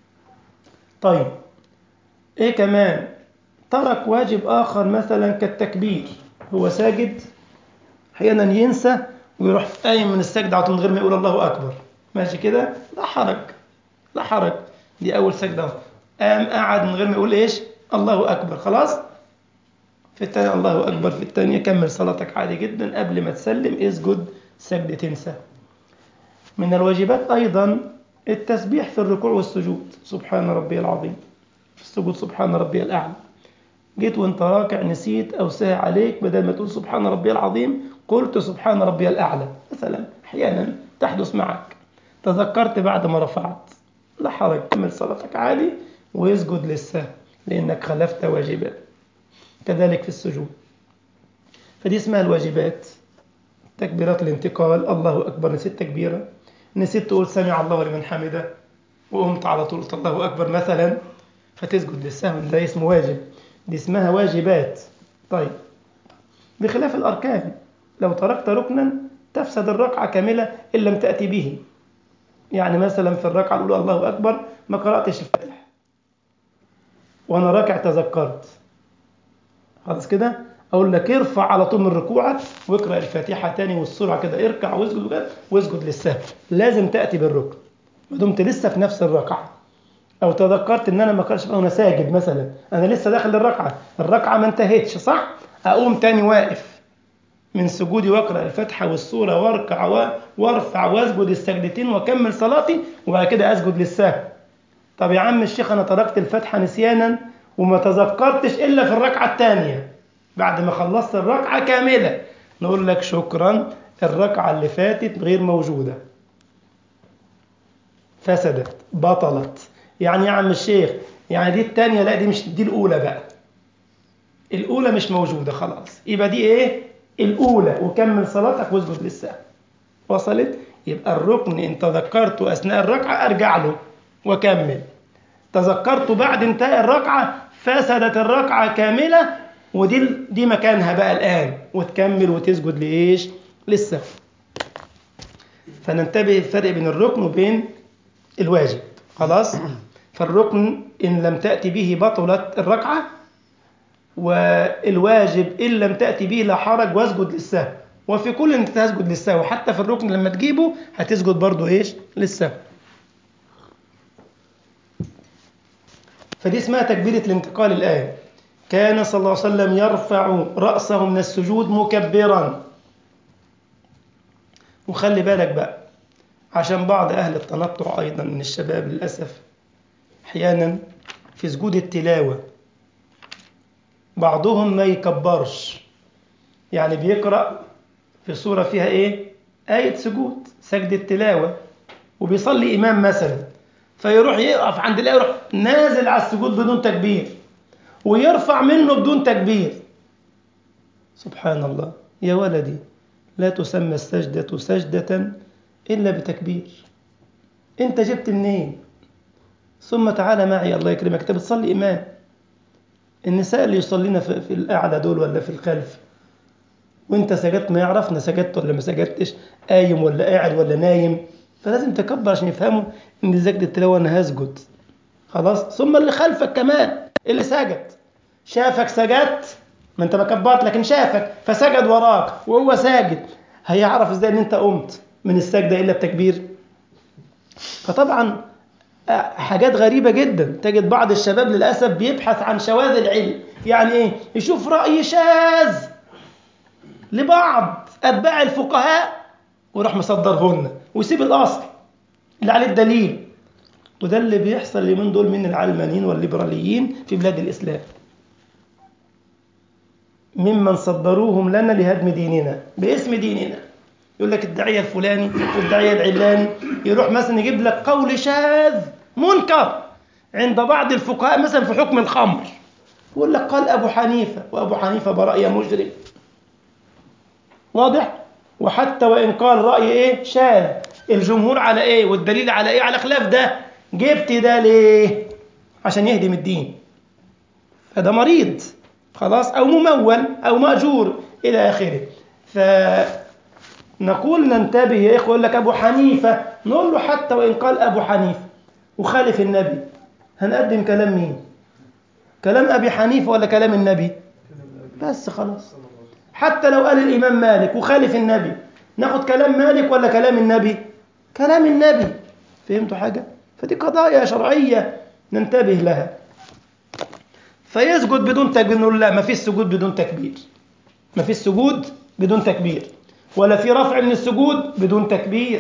طيب إيه كمان؟ ترك واجب آخر مثلا كالتكبير، هو ساجد أحيانا ينسى ويروح قايم من السجدة من غير ما يقول الله أكبر، ماشي كده لا حرج لا حرج، دي أول سجدة قام قعد من غير ما يقول إيش الله أكبر، خلاص في الثانية الله أكبر، في الثانية كمل صلاتك عادي جدا، قبل ما تسلم اسجد سجدتين سهو. من الواجبات أيضا التسبيح في الركوع والسجود، سبحان ربي العظيم، في السجود سبحان ربي الأعلى، جيت وانت راكع نسيت أو سهى عليك، بدل ما تقول سبحان ربي العظيم قلت سبحان ربي الأعلى مثلا، أحيانا تحدث معك، تذكرت بعد ما رفعت، لا حرج، كمل صلاتك عادي ويسجد للسهو لأنك خلفت واجبا. كذلك في السجود، فدي اسمها الواجبات. تكبيرات الانتقال، الله أكبر نسيت تكبيرة، نسيت تقول سمع الله لمن حمده وقمت على طول الله أكبر مثلا، فتسجد للسهو، ده اسمه واجب، دي اسمها واجبات. طيب بخلاف الأركان، لو تركت ركنا تفسد الركعة كاملة إن لم تأتي به، يعني مثلا في الركعة الأولى الله أكبر ما قرأتش الفاتحة وأنا راكع تذكرت، خلاص كده أقول لك ارفع على طول من ركوعك واقرأ الفاتحة تاني والسرعة كده، اركع واسجد واسجد للسهو، لازم تأتي بالركن ما دمت لسه في نفس الركعة. أو تذكرت إن أنا ما قرأتش وأنا ساجد مثلا، أنا لسه داخل الركعة الركعة ما انتهتش صح، أقوم تاني واقف من سجودي واقرأ الفاتحة والسورة واركع وارفع واسجد السجدتين واكمل صلاتي وبعد كده اسجد للسهو. طب يا عم الشيخ انا تركت الفاتحة نسيانا وما تذكرتش الا في الركعة الثانية بعد ما خلصت الركعة كاملة، نقول لك شكرا، الركعة اللي فاتت غير موجودة، فسدت بطلت. يعني يا عم الشيخ يعني دي التانية، لا دي مش دي الأولى بقى، الأولى مش موجودة خلاص، يبقى دي إيه؟ الأولى، وكمل صلاتك واسجد للسهو. وصلت؟ يبقى الركن إن تذكرته أثناء الركعة أرجع له وكمل، تذكرته بعد انتهاء الركعة فسدت الركعة كاملة، ودي دي مكانها بقى الآن، وتكمل وتسجد لإيش؟ للسهو. فننتبه الفرق بين الركن وبين الواجب. خلاص؟ فالركن إن لم تأتي به بطلت الركعة، والواجب إن لم تأتي به لا حرج واسجد للسهو. وفي كل انت تسجد للسهو، حتى في الركن لما تجيبه هتسجد برضو إيش؟ للسهو. فدي اسمها تكبيرة الانتقال. الآن كان صلى الله عليه وسلم يرفع رأسه من السجود مكبرا. وخلي بالك بقى، عشان بعض أهل التنطع أيضا من الشباب للأسف أحيانا في سجود التلاوة بعضهم ما يكبرش، يعني بيقرأ في سورة فيها إيه؟ آية سجود، سجد التلاوة، وبيصلي إمام مثلا، فيروح يقف عند الآية يروح نازل على السجود بدون تكبير، ويرفع منه بدون تكبير. سبحان الله يا ولدي، لا تسمى السجدة سجدة إلا بتكبير. أنت جبت منين؟ ثم تعالى معي الله يكرمك، أنت بتصلي إمام. النساء اللي يصلينا في, في الأعلى دول ولا في الخلف، وانت سجدت ما يعرفنا سجدت ولا ما سجدتش، قايم ولا قاعد ولا نايم، فلازم تكبر عشان يفهموا ان سجد التلاوة انا هسجد. خلاص؟ ثم اللي خلفك كمان اللي سجد شافك سجدت، ما انت ما كبرت لكن شافك فسجد وراك وهو ساجد، هيعرف ازاي ان انت قمت من السجدة الا بتكبير؟ فطبعا حاجات غريبة جدا. تجد بعض الشباب للأسف بيبحث عن شواذ العلم. يعني ايه؟ يشوف رأي شاذ لبعض أتباع الفقهاء ويروح مصدرهن ويسيب الأصل اللي عليه الدليل. وده اللي بيحصل اليومين دول من العلمانيين والليبراليين في بلاد الإسلام، ممن صدروهم لنا لهدم ديننا باسم ديننا. يقول لك الداعية الفلاني والداعية العلاني يروح مثلا يجيب لك قول شاذ منكر عند بعض الفقهاء مثلا في حكم الخمر، يقول لك قال أبو حنيفة، وأبو حنيفة برأي مجرم. واضح؟ وحتى وإن قال رأي إيه؟ شاذ، الجمهور على إيه؟ والدليل على إيه؟ على خلاف ده. جبت ده ليه؟ عشان يهدم الدين. فده مريض خلاص، أو ممول أو مأجور إلى آخره. فنقول ننتبه يا إخوة. يقول لك أبو حنيفة، نقول له حتى وإن قال أبو حنيفة وخالف النبي، هنقدم كلام مين؟ كلام أبي حنيفة ولا كلام النبي؟ بس خلاص. حتى لو قال الإمام مالك وخالف النبي، ناخد كلام مالك ولا كلام النبي؟ كلام النبي. فهمتوا حاجة؟ فدي قضايا شرعية ننتبه لها. فيسجد بدون تكبير، نقول لا، ما فيش سجود بدون تكبير، ما فيش سجود بدون تكبير، ولا في رفع من السجود بدون تكبير.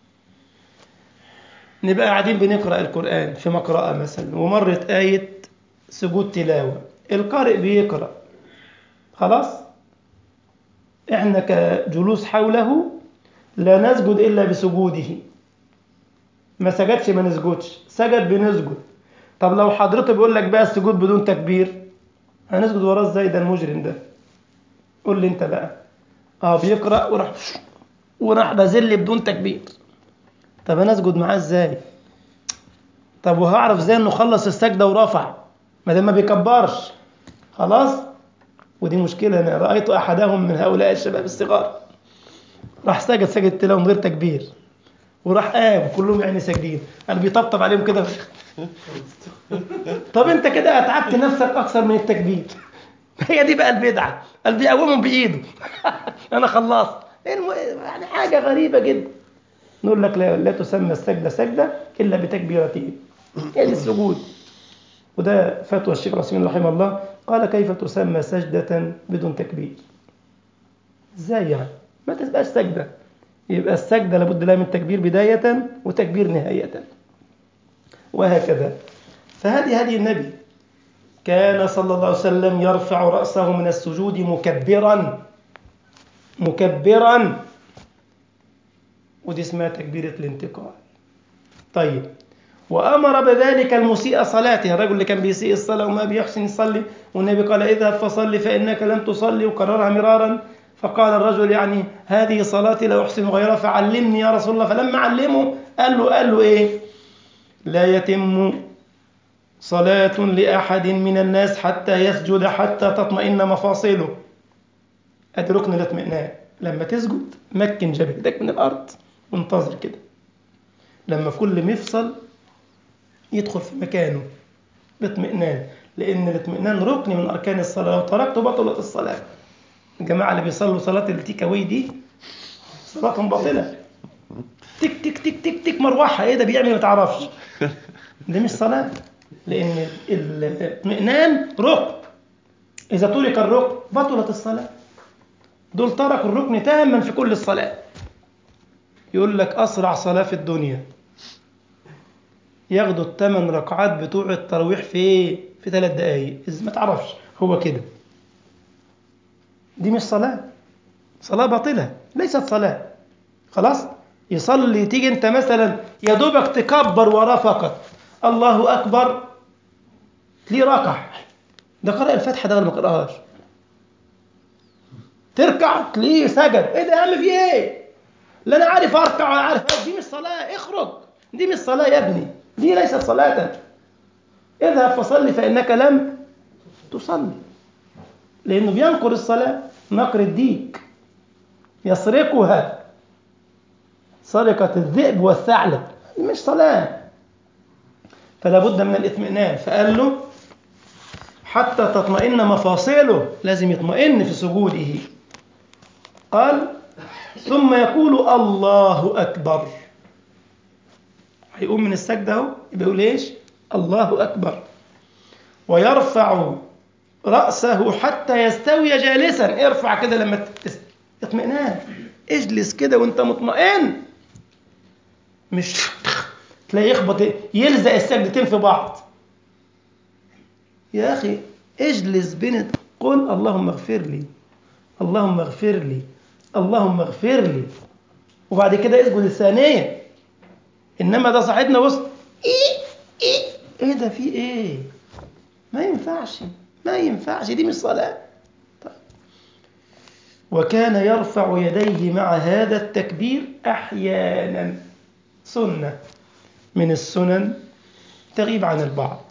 نبقى قاعدين بنقرأ القرآن في مقرأة مثلا، ومرت آية سجود تلاوة، القارئ بيقرأ خلاص، احنا كجلوس حوله لا نسجد إلا بسجوده. ما سجدش ما نسجدش، سجد بنسجد. طب لو حضرته بيقول لك بقى السجود بدون تكبير، هنسجد وراه ازاي ده المجرم ده؟ قول لي انت بقى. اه بيقرأ وراح وراح نازل لي بدون تكبير، طب انا اسجد معاه ازاي؟ طب وهعرف ازاي انه خلص السجدة ورفع ما دام ما بيكبرش؟ خلاص. ودي مشكلة. انا رأيت احدهم من هؤلاء الشباب الصغار راح سجد سجد تلاوة من غير تكبير، وراح قام كلهم يعني ساجدين، قال بيطبطب عليهم كده. طب انت كده اتعبت نفسك اكثر من التكبير. هي دي بقى البدعه، قال بيقومهم بايده. انا خلصت الم... يعني حاجه غريبه جدا. نقول لك لا, لا تسمى السجده سجده الا بتكبيرته، هي دي السجود. وده فتوى الشيخ رسمين رحمه الله، قال كيف تسمى سجده بدون تكبير؟ ازاي يعني؟ ما تبقاش سجده. يبقى السجدة لابد لها من تكبير بداية وتكبير نهاية، وهكذا. فهذه هدي النبي. كان صلى الله عليه وسلم يرفع رأسه من السجود مكبرا مكبرا ودي اسمها تكبيرة الانتقال. طيب، وأمر بذلك المسيء صلاته، الرجل اللي كان بيسيء الصلاة وما بيحسن يصلي، والنبي قال اذهب فصلي فإنك لم تصلي، وكررها مرارا. فقال الرجل يعني هذه صلاتي لا أحسن غيرها فعلمني يا رسول الله. فلما علمه قال له قال له إيه؟ لا يتم صلاة لأحد من الناس حتى يسجد حتى تطمئن مفاصله. أدي ركن الاطمئنان. لما تسجد مكن جبهتك من الأرض وانتظر كده لما كل مفصل يدخل في مكانه باطمئنان، لأن الاطمئنان ركن من أركان الصلاة، لو تركته بطلت الصلاة. الجماعة اللي بيصلوا صلاة التيك أواي دي صلاتهم باطلة. تك تك تك تك تك مروحة، إيه ده بيعمل ما تعرفش، ده مش صلاة، لأن الاطمئنان ركن. إذا ترك الركن بطلت الصلاة. دول تركوا الركن تاما في كل الصلاة. يقول لك أسرع صلاة في الدنيا ياخدوا الثمان ركعات بتوع التراويح في في ثلاث دقايق. إذا ما تعرفش هو كده، دي مش صلاة، صلاة باطلة، ليست صلاة. خلاص، يصلي تيجي أنت مثلا يا دوبك تكبر وراه فقط، الله أكبر، ليه ركع، ده قرأ الفاتحة ده ولا ما قرأهاش؟ تركع تلاقيه سجد، ايه ده يا عم في ايه؟ لا انا عارف اركع ولا عارف، دي مش صلاة، اخرج، دي مش صلاة يا ابني، دي ليست صلاة. اذهب فصلي فإنك لم تصلي، لأنه بينقر الصلاة نقر الديك، يسرقها سرقة الذئب والثعلب، دي مش صلاة. فلا بد من الاطمئنان. فقال له حتى تطمئن مفاصله، لازم يطمئن في سجوده. قال ثم يقول الله أكبر، هيقوم من السجدة اهو بيقول ايش؟ الله أكبر. ويرفع رأسه حتى يستوي جالسا، ارفع كده لما اطمئنان، اجلس كده وانت مطمئن، مش تلاقي يخبط يلزق السجدتين في بعض. يا أخي اجلس بين، قل اللهم اغفر لي، اللهم اغفر لي، اللهم اغفر لي، وبعد كده اسجد الثانية. إنما ده صاحبنا بص إيه إيه إيه ده في إيه؟ ما ينفعش، ما ينفعش، دي مش صلاة. طيب. وكان يرفع يديه مع هذا التكبير أحيانا، سنة من السنن تغيب عن البعض،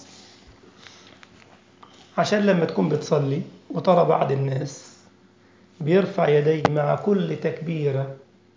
عشان لما تكون بتصلي وترى بعض الناس بيرفع يديه مع كل تكبيرة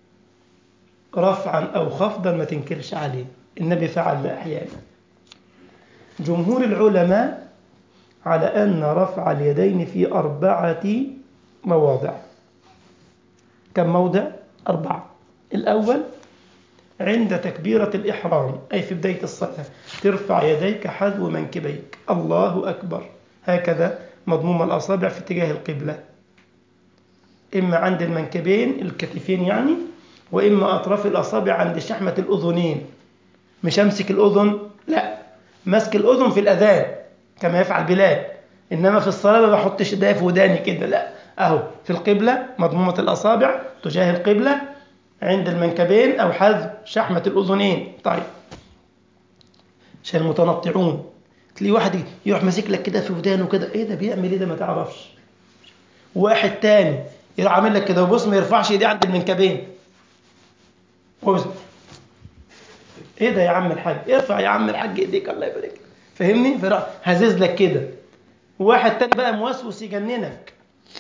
رفعا أو خفضا ما تنكرش عليه، النبي فعل ده أحيانا. جمهور العلماء على أن رفع اليدين في أربعة مواضع. كم موضع؟ أربعة. الأول عند تكبيرة الإحرام، أي في بداية الصلاة، ترفع يديك حذو منكبيك، الله أكبر، هكذا مضموم الأصابع في اتجاه القبلة، إما عند المنكبين الكتفين يعني، وإما أطراف الأصابع عند شحمة الأذنين. مش أمسك الأذن، لا، مسك الأذن في الأذان كما يفعل بلال، إنما في الصلاة ما بحطش ده في وداني كده، لا، أهو في القبلة مضمومة الأصابع تجاه القبلة عند المنكبين أو حذو شحمة الأذنين. طيب، عشان المتنطعون تلاقي واحد يروح ماسك لك كده في ودانه كده، إيه ده بيعمل إيه ده ما تعرفش. واحد تاني يروح عامل لك كده وبص ما يرفعش ايديه عند المنكبين، بص ايه ده يا عم الحاج، ارفع يا عم الحاج ايديك الله يبارك، فهمني، فراح هزز لك كده. واحد تاني بقى موسوس يجننك،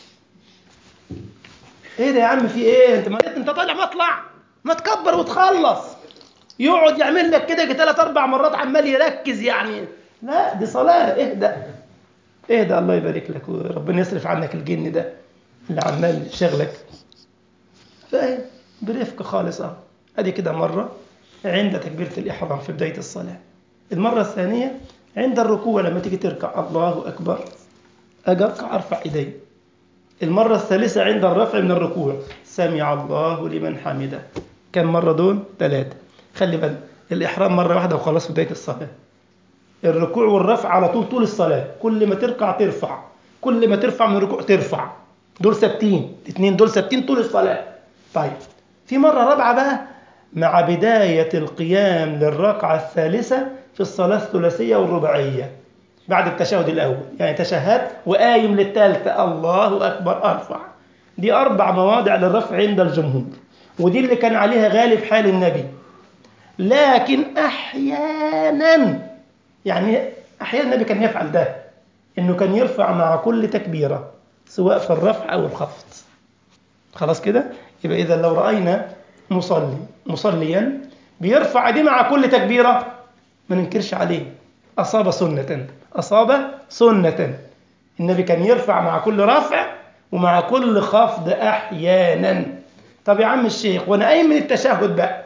ايه ده يا عم في ايه، انت ما انت طالع مطلع ما تكبر وتخلص، يقعد يعمل لك كده ثلاث اربع مرات عمال يركز يعني، لا دي صلاة، اهدى اهدى الله يبارك لك، وربنا يصرف عنك الجن ده اللي عمال شغلك، فاهم، برفق خالص. اه ادي كده مرة عند تكبيرة الإحرام في بداية الصلاة. المرة الثانية عند الركوع لما تيجي تركع، الله أكبر، أجي أركع أرفع إيدي. المرة الثالثة عند الرفع من الركوع، سمع الله لمن حمده. كم مرة دول؟ ثلاثة. خلي بالك، الإحرام مرة واحدة وخلاص في بداية الصلاة. الركوع والرفع على طول طول الصلاة، كل ما تركع ترفع، كل ما ترفع من الركوع ترفع، دول ثابتين، الاثنين دول ثابتين طول الصلاة. طيب، في مرة رابعة بقى مع بداية القيام للركعة الثالثة في الصلاة الثلاثية والرباعية بعد التشهد الأول، يعني تشهدت وقايم للثالثة الله أكبر أرفع. دي أربع مواضع للرفع عند الجمهور، ودي اللي كان عليها غالب حال النبي. لكن أحيانا، يعني أحيانا النبي كان يفعل ده، إنه كان يرفع مع كل تكبيرة سواء في الرفع أو الخفض. خلاص كده؟ يبقى إذا لو رأينا مصلي مصليا بيرفع دي مع كل تكبيرة ما ننكرش عليه، أصاب سنة، أصاب سنة. النبي كان يرفع مع كل رفع ومع كل خفض أحيانا. طب يا عم الشيخ، وأنا قايم من التشهد بقى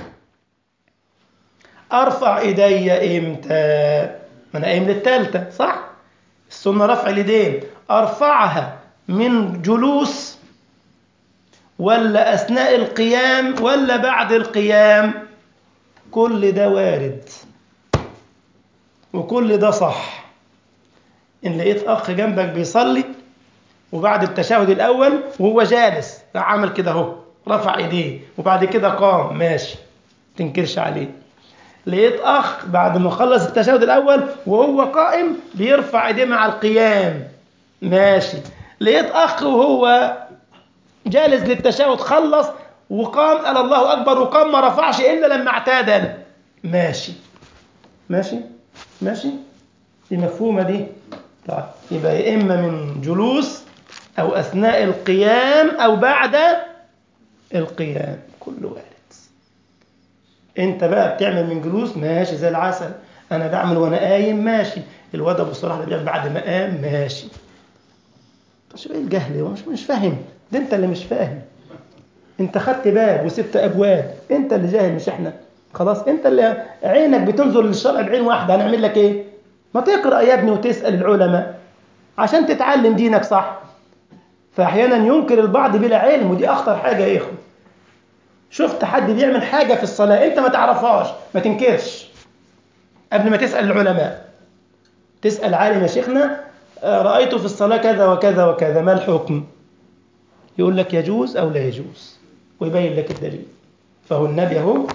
أرفع إيدي إمتى؟ ما أنا قايم للتالتة صح؟ السنة رفع اليدين، أرفعها من جلوس ولا أثناء القيام ولا بعد القيام؟ كل ده وارد وكل ده صح. إن لقيت أخ جنبك بيصلي وبعد التشهد الأول وهو جالس عمل كده اهو، رفع إيديه وبعد كده قام، ماشي، تنكرش عليه. لقيت أخ بعد ما خلص التشهد الأول وهو قائم بيرفع إيديه مع القيام، ماشي. لقيت أخ وهو جالس للتشهد خلص وقام قال الله أكبر وقام ما رفعش إلا لما اعتدل، ماشي ماشي ماشي. دي مفهومة دي؟ طيب يبقى يا إما من جلوس أو أثناء القيام أو بعد القيام، كله وارد. أنت بقى بتعمل من جلوس، ماشي زي العسل. أنا بعمل وأنا قايم، ماشي. الواد أبو صلاح ده بيعمل بعد ما قام، ماشي. مش إيه الجهل؟ هو مش مش فاهم، ده أنت اللي مش فاهم. أنت خدت باب وسبت أبواب، أنت اللي جاهل مش إحنا. خلاص أنت اللي عينك بتنظر للشرع بعين واحدة، هنعمل لك إيه؟ ما تقرأ يا ابني وتسأل العلماء عشان تتعلم دينك صح. فأحيانا ينكر البعض بلا علم، ودي أخطر حاجة يا إخوة. شفت حد بيعمل حاجة في الصلاة أنت ما تعرفهاش، ما تنكرش. قبل ما تسأل العلماء تسأل عالم، يا شيخنا رأيت في الصلاة كذا وكذا وكذا، ما الحكم؟ يقول لك يجوز أو لا يجوز ويبين لك الدليل. فهو النبي هو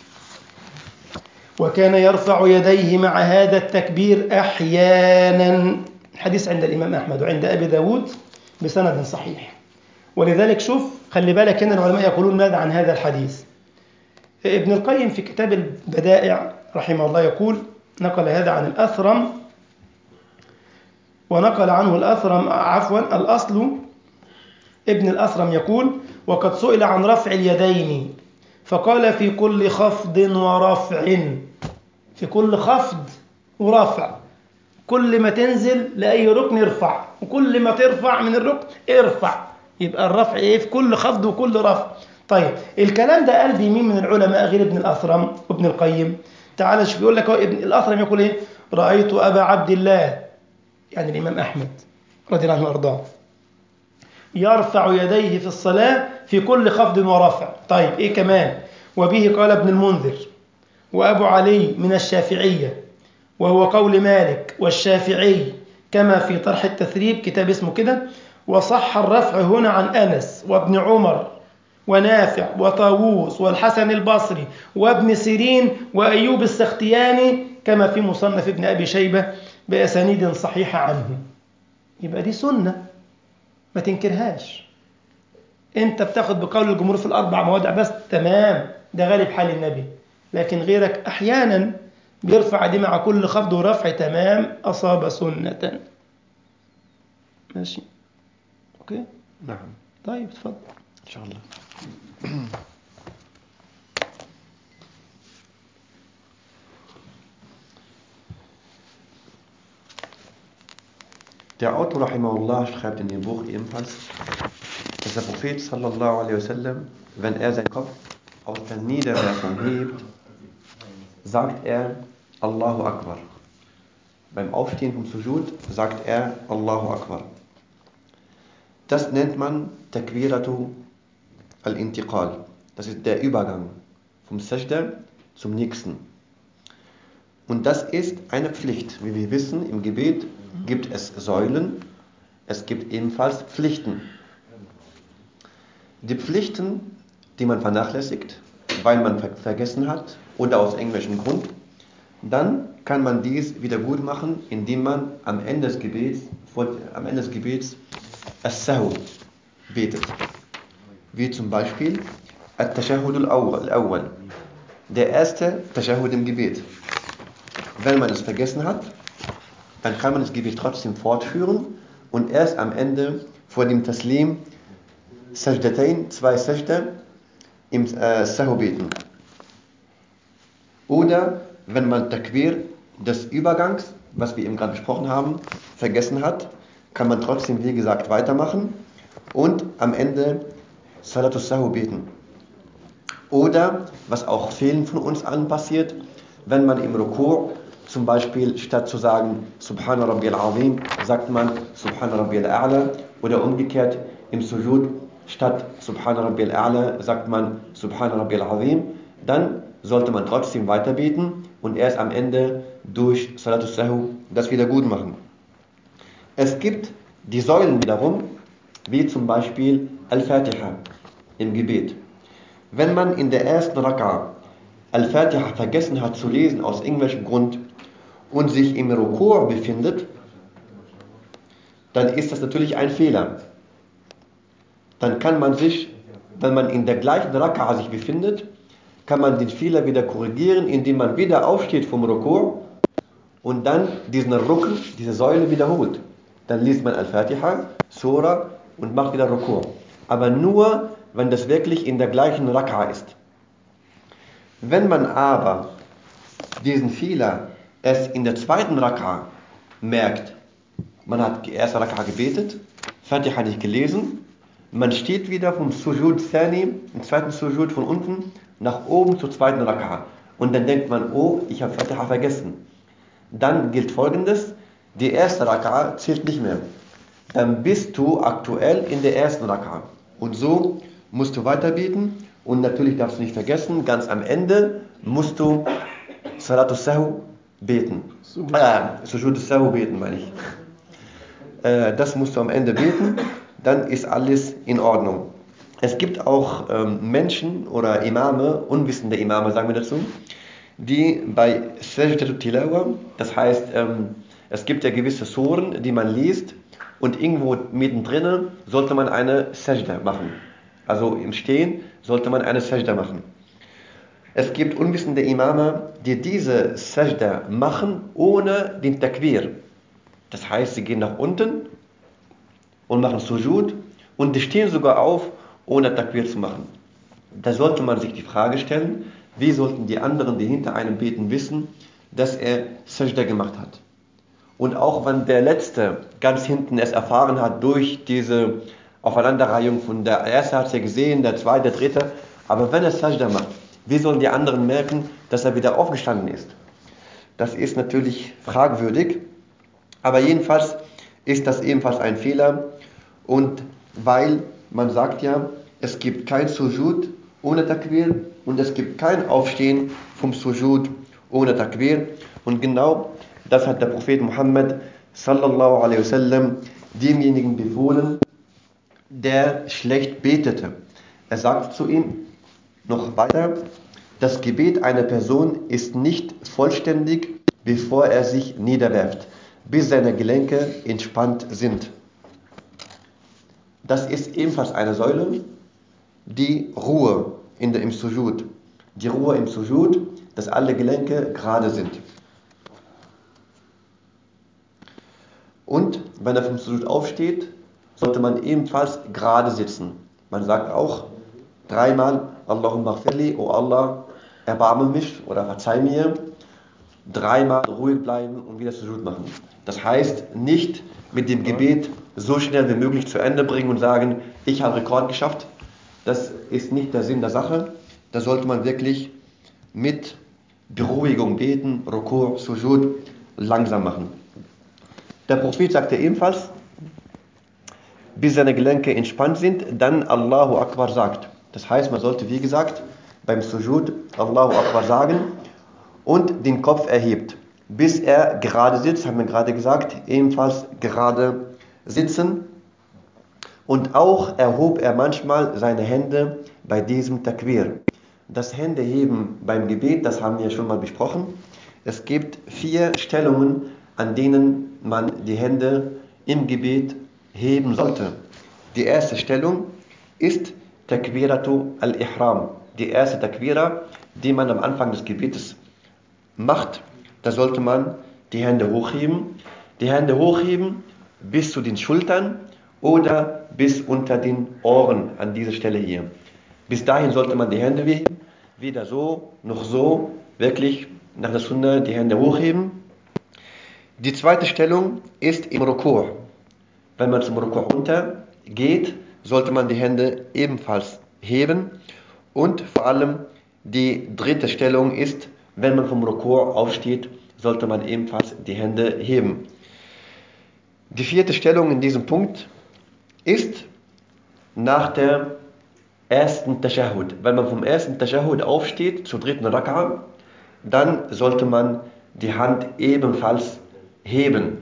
وكان يرفع يديه مع هذا التكبير أحيانا. الحديث عند الإمام أحمد وعند أبي داود بسند صحيح. ولذلك شوف، خلي بالك هنا العلماء يقولون ماذا عن هذا الحديث. ابن القيم في كتاب البدائع رحمه الله يقول، نقل هذا عن الأثرم، ونقل عنه الأثرم عفوا الأصل ابن الأثرم يقول: وقد سئل عن رفع اليدين فقال: في كل خفض ورفع. في كل خفض ورفع، كل ما تنزل لأي ركن ارفع، وكل ما ترفع من الركن ارفع. يبقى الرفع ايه؟ في كل خفض وكل رفع. طيب الكلام ده قال بيمين من العلماء غير ابن الأثرم وابن القيم. تعال شوف بيقول لك ابن الأثرم يقول ايه: رأيت أبا عبد الله، يعني الإمام أحمد رضي الله عنه وأرضاه، يرفع يديه في الصلاة في كل خفض ورفع. طيب إيه كمان؟ وبه قال ابن المنذر وأبو علي من الشافعية، وهو قول مالك والشافعي كما في طرح التثريب، كتاب اسمه كده. وصح الرفع هنا عن أنس وابن عمر ونافع وطاووس والحسن البصري وابن سيرين وأيوب السختياني كما في مصنف ابن أبي شيبة بأسانيد صحيحة عنه. يبقى دي سنة ما تنكرهاش. انت بتاخد بقول الجمهور في الأربع مواضع بس، تمام، ده غالب حال النبي. لكن غيرك أحيانا بيرفع دي مع كل خفض ورفع، تمام، أصاب سنة. ماشي أوكي؟ نعم. طيب اتفضل إن شاء الله. Der Autor rahimahullah schreibt in dem Buch ebenfalls, dass der Prophet sallallahu alaihi wasallam, wenn er seinen Kopf aus der Niederwerfung hebt, sagt er Allahu Akbar. Beim Aufstehen vom Sujud sagt er Allahu Akbar. Das nennt man Takbiratu al-Intiqal. Das ist der Übergang vom Sajda zum nächsten. Und das ist eine Pflicht. Wie wir wissen, im Gebet gibt es Säulen, es gibt ebenfalls Pflichten. Die Pflichten, die man vernachlässigt, weil man ver vergessen hat oder aus irgendwelchem Grund, dann kann man dies wieder gut machen, indem man am Ende des Gebets, vor, am Ende des Gebets As-Sahu betet. Wie zum Beispiel At-Tashahhud al-Awwal, der erste Tashahhud im Gebet. Wenn man es vergessen hat, dann kann man das Gebet trotzdem fortführen und erst am Ende vor dem Taslim Sajdatain, zwei Sajda im äh, Sahu beten. Oder wenn man Takbir des Übergangs, was wir eben gerade besprochen haben, vergessen hat, kann man trotzdem, wie gesagt, weitermachen und am Ende Salatus Sahu beten. Oder, was auch vielen von uns allen passiert, wenn man im Ruku' zum Beispiel statt zu sagen Subhana Rabbiyal Azim, sagt man Subhana Rabbiyal A'la, oder umgekehrt im Sujud statt Subhana Rabbiyal A'la sagt man Subhana Rabbiyal Azim, dann sollte man trotzdem weiter beten und erst am Ende durch Salatus Sahu das wieder gut machen. Es gibt die Säulen wiederum, wie zum Beispiel Al-Fatiha im Gebet. Wenn man in der ersten Raka'a Al-Fatiha vergessen hat zu lesen aus irgendwelchem Grund und sich im Ruku' befindet, dann ist das natürlich ein Fehler. Dann kann man sich, wenn man in der gleichen Raka'a sich befindet, kann man den Fehler wieder korrigieren, indem man wieder aufsteht vom Ruku' und dann diesen Rukn, diese Säule wiederholt. Dann liest man Al-Fatiha, Surah und macht wieder Ruku'. Aber nur, wenn das wirklich in der gleichen Raka'a ist. Wenn man aber diesen Fehler erst in der zweiten Raka'a merkt, man hat die erste Raka'a gebetet, Fatiha nicht gelesen, man steht wieder vom Sujud Thani, im zweiten Sujud von unten, nach oben zur zweiten Raka'a. Und dann denkt man, oh, ich habe Fatiha vergessen. Dann gilt Folgendes, die erste Raka'a zählt nicht mehr. Dann bist du aktuell in der ersten Raka'a. Und so musst du weiter beten. Und natürlich darfst du nicht vergessen, ganz am Ende musst du Salatus Sahu beten. Äh, Sujud Sahu beten, meine ich. Äh, das musst du am Ende beten, dann ist alles in Ordnung. Es gibt auch ähm, Menschen oder Imame, unwissende Imame sagen wir dazu, die bei Sajdatut Tilawa, das heißt, ähm, es gibt ja gewisse Suren, die man liest und irgendwo mittendrin sollte man eine Sajda machen. Also im Stehen sollte man eine Sajda machen. Es gibt unwissende Imame, die diese Sajda machen ohne den Takbir. Das heißt, sie gehen nach unten und machen Sujud und die stehen sogar auf, ohne Takbir zu machen. Da sollte man sich die Frage stellen, wie sollten die anderen, die hinter einem beten, wissen, dass er Sajda gemacht hat. Und auch wenn der Letzte ganz hinten es erfahren hat durch diese Aufeinanderreihung von der Erste hat es ja gesehen, der Zweite, der Dritte, aber wenn er Sajda macht, wie sollen die anderen merken, dass er wieder aufgestanden ist? Das ist natürlich fragwürdig, aber jedenfalls ist das ebenfalls ein Fehler und weil man sagt ja, es gibt kein Sujud ohne Takbir und es gibt kein Aufstehen vom Sujud ohne Takbir und genau das hat der Prophet Muhammad sallallahu alaihi wasallam demjenigen befohlen, der schlecht betete. Er sagt zu ihm noch weiter, das Gebet einer Person ist nicht vollständig, bevor er sich niederwerft, bis seine Gelenke entspannt sind. Das ist ebenfalls eine Säule, die Ruhe in der, im Sujud. Die Ruhe im Sujud, dass alle Gelenke gerade sind. Und wenn er vom Sujud aufsteht, sollte man ebenfalls gerade sitzen. Man sagt auch dreimal Allahumma ghfirli, O Allah, erbarme mich oder verzeih mir. Dreimal ruhig bleiben und wieder Sujud machen. Das heißt, nicht mit dem Gebet so schnell wie möglich zu Ende bringen und sagen, ich habe Rekord geschafft. Das ist nicht der Sinn der Sache. Da sollte man wirklich mit Beruhigung beten, Ruku', Sujud, langsam machen. Der Prophet sagte ebenfalls, bis seine Gelenke entspannt sind, dann Allahu Akbar sagt. Das heißt, man sollte, wie gesagt, beim Sujud Allahu Akbar sagen und den Kopf erhebt, bis er gerade sitzt, haben wir gerade gesagt, ebenfalls gerade sitzen. Und auch erhob er manchmal seine Hände bei diesem Takbir. das Händeheben beim Gebet, das haben wir schon mal besprochen. Es gibt vier Stellungen, an denen man die Hände im Gebet heben sollte. Die erste Stellung ist Takbiratu al-Ihram. Die erste Takbira, die man am Anfang des Gebetes macht. Da sollte man die Hände hochheben. Die Hände hochheben bis zu den Schultern oder bis unter den Ohren an dieser Stelle hier. Bis dahin sollte man die Hände heben. Weder so noch so. Wirklich nach der Sunna die Hände hochheben. Die zweite Stellung ist im Ruku'. Wenn man zum Ruku' runter geht, sollte man die Hände ebenfalls heben. Und vor allem die dritte Stellung ist, wenn man vom Ruku' aufsteht, sollte man ebenfalls die Hände heben. Die vierte Stellung in diesem Punkt ist nach der ersten Tashahhud. Wenn man vom ersten Tashahhud aufsteht zur dritten Rak'a, dann sollte man die Hand ebenfalls heben.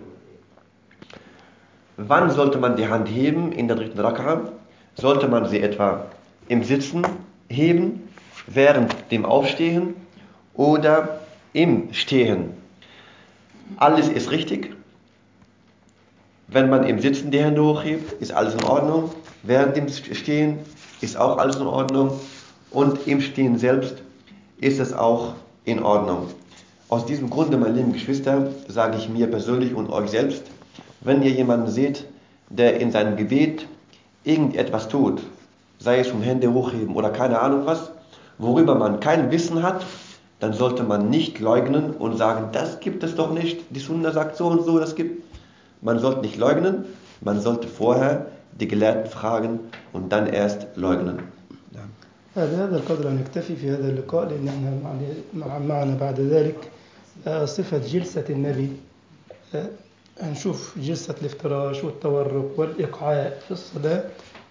Wann sollte man die Hand heben in der dritten Rak'a? Sollte man sie etwa im Sitzen heben, während dem Aufstehen oder im Stehen? Alles ist richtig. Wenn man im Sitzen die Hände hochhebt, ist alles in Ordnung. Während dem Stehen ist auch alles in Ordnung. Und im Stehen selbst ist es auch in Ordnung. Aus diesem Grunde, meine lieben Geschwister, sage ich mir persönlich und euch selbst, wenn ihr jemanden seht, der in seinem Gebet irgendetwas tut, sei es vom Hände hochheben oder keine Ahnung was, worüber man kein Wissen hat, dann sollte man nicht leugnen und sagen, das gibt es doch nicht, die Sunna sagt so und so, das gibt. Man sollte nicht leugnen, man sollte vorher die Gelehrten fragen und dann erst leugnen. بهذا القدر نكتفي في هذا اللقاء لأن احنا مع- معنا بعد ذلك آه، صفة جلسة النبي. آه، هنشوف جلسة الافتراش والتورق والإيقاع في الصلاة،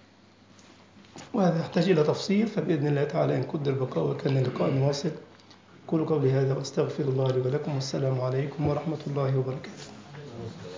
وهذا يحتاج إلى تفصيل، فبإذن الله تعالى إن قدر البقاء وكان اللقاء مواصل. قولوا قولي هذا واستغفر الله لي ولكم، والسلام عليكم ورحمة الله وبركاته.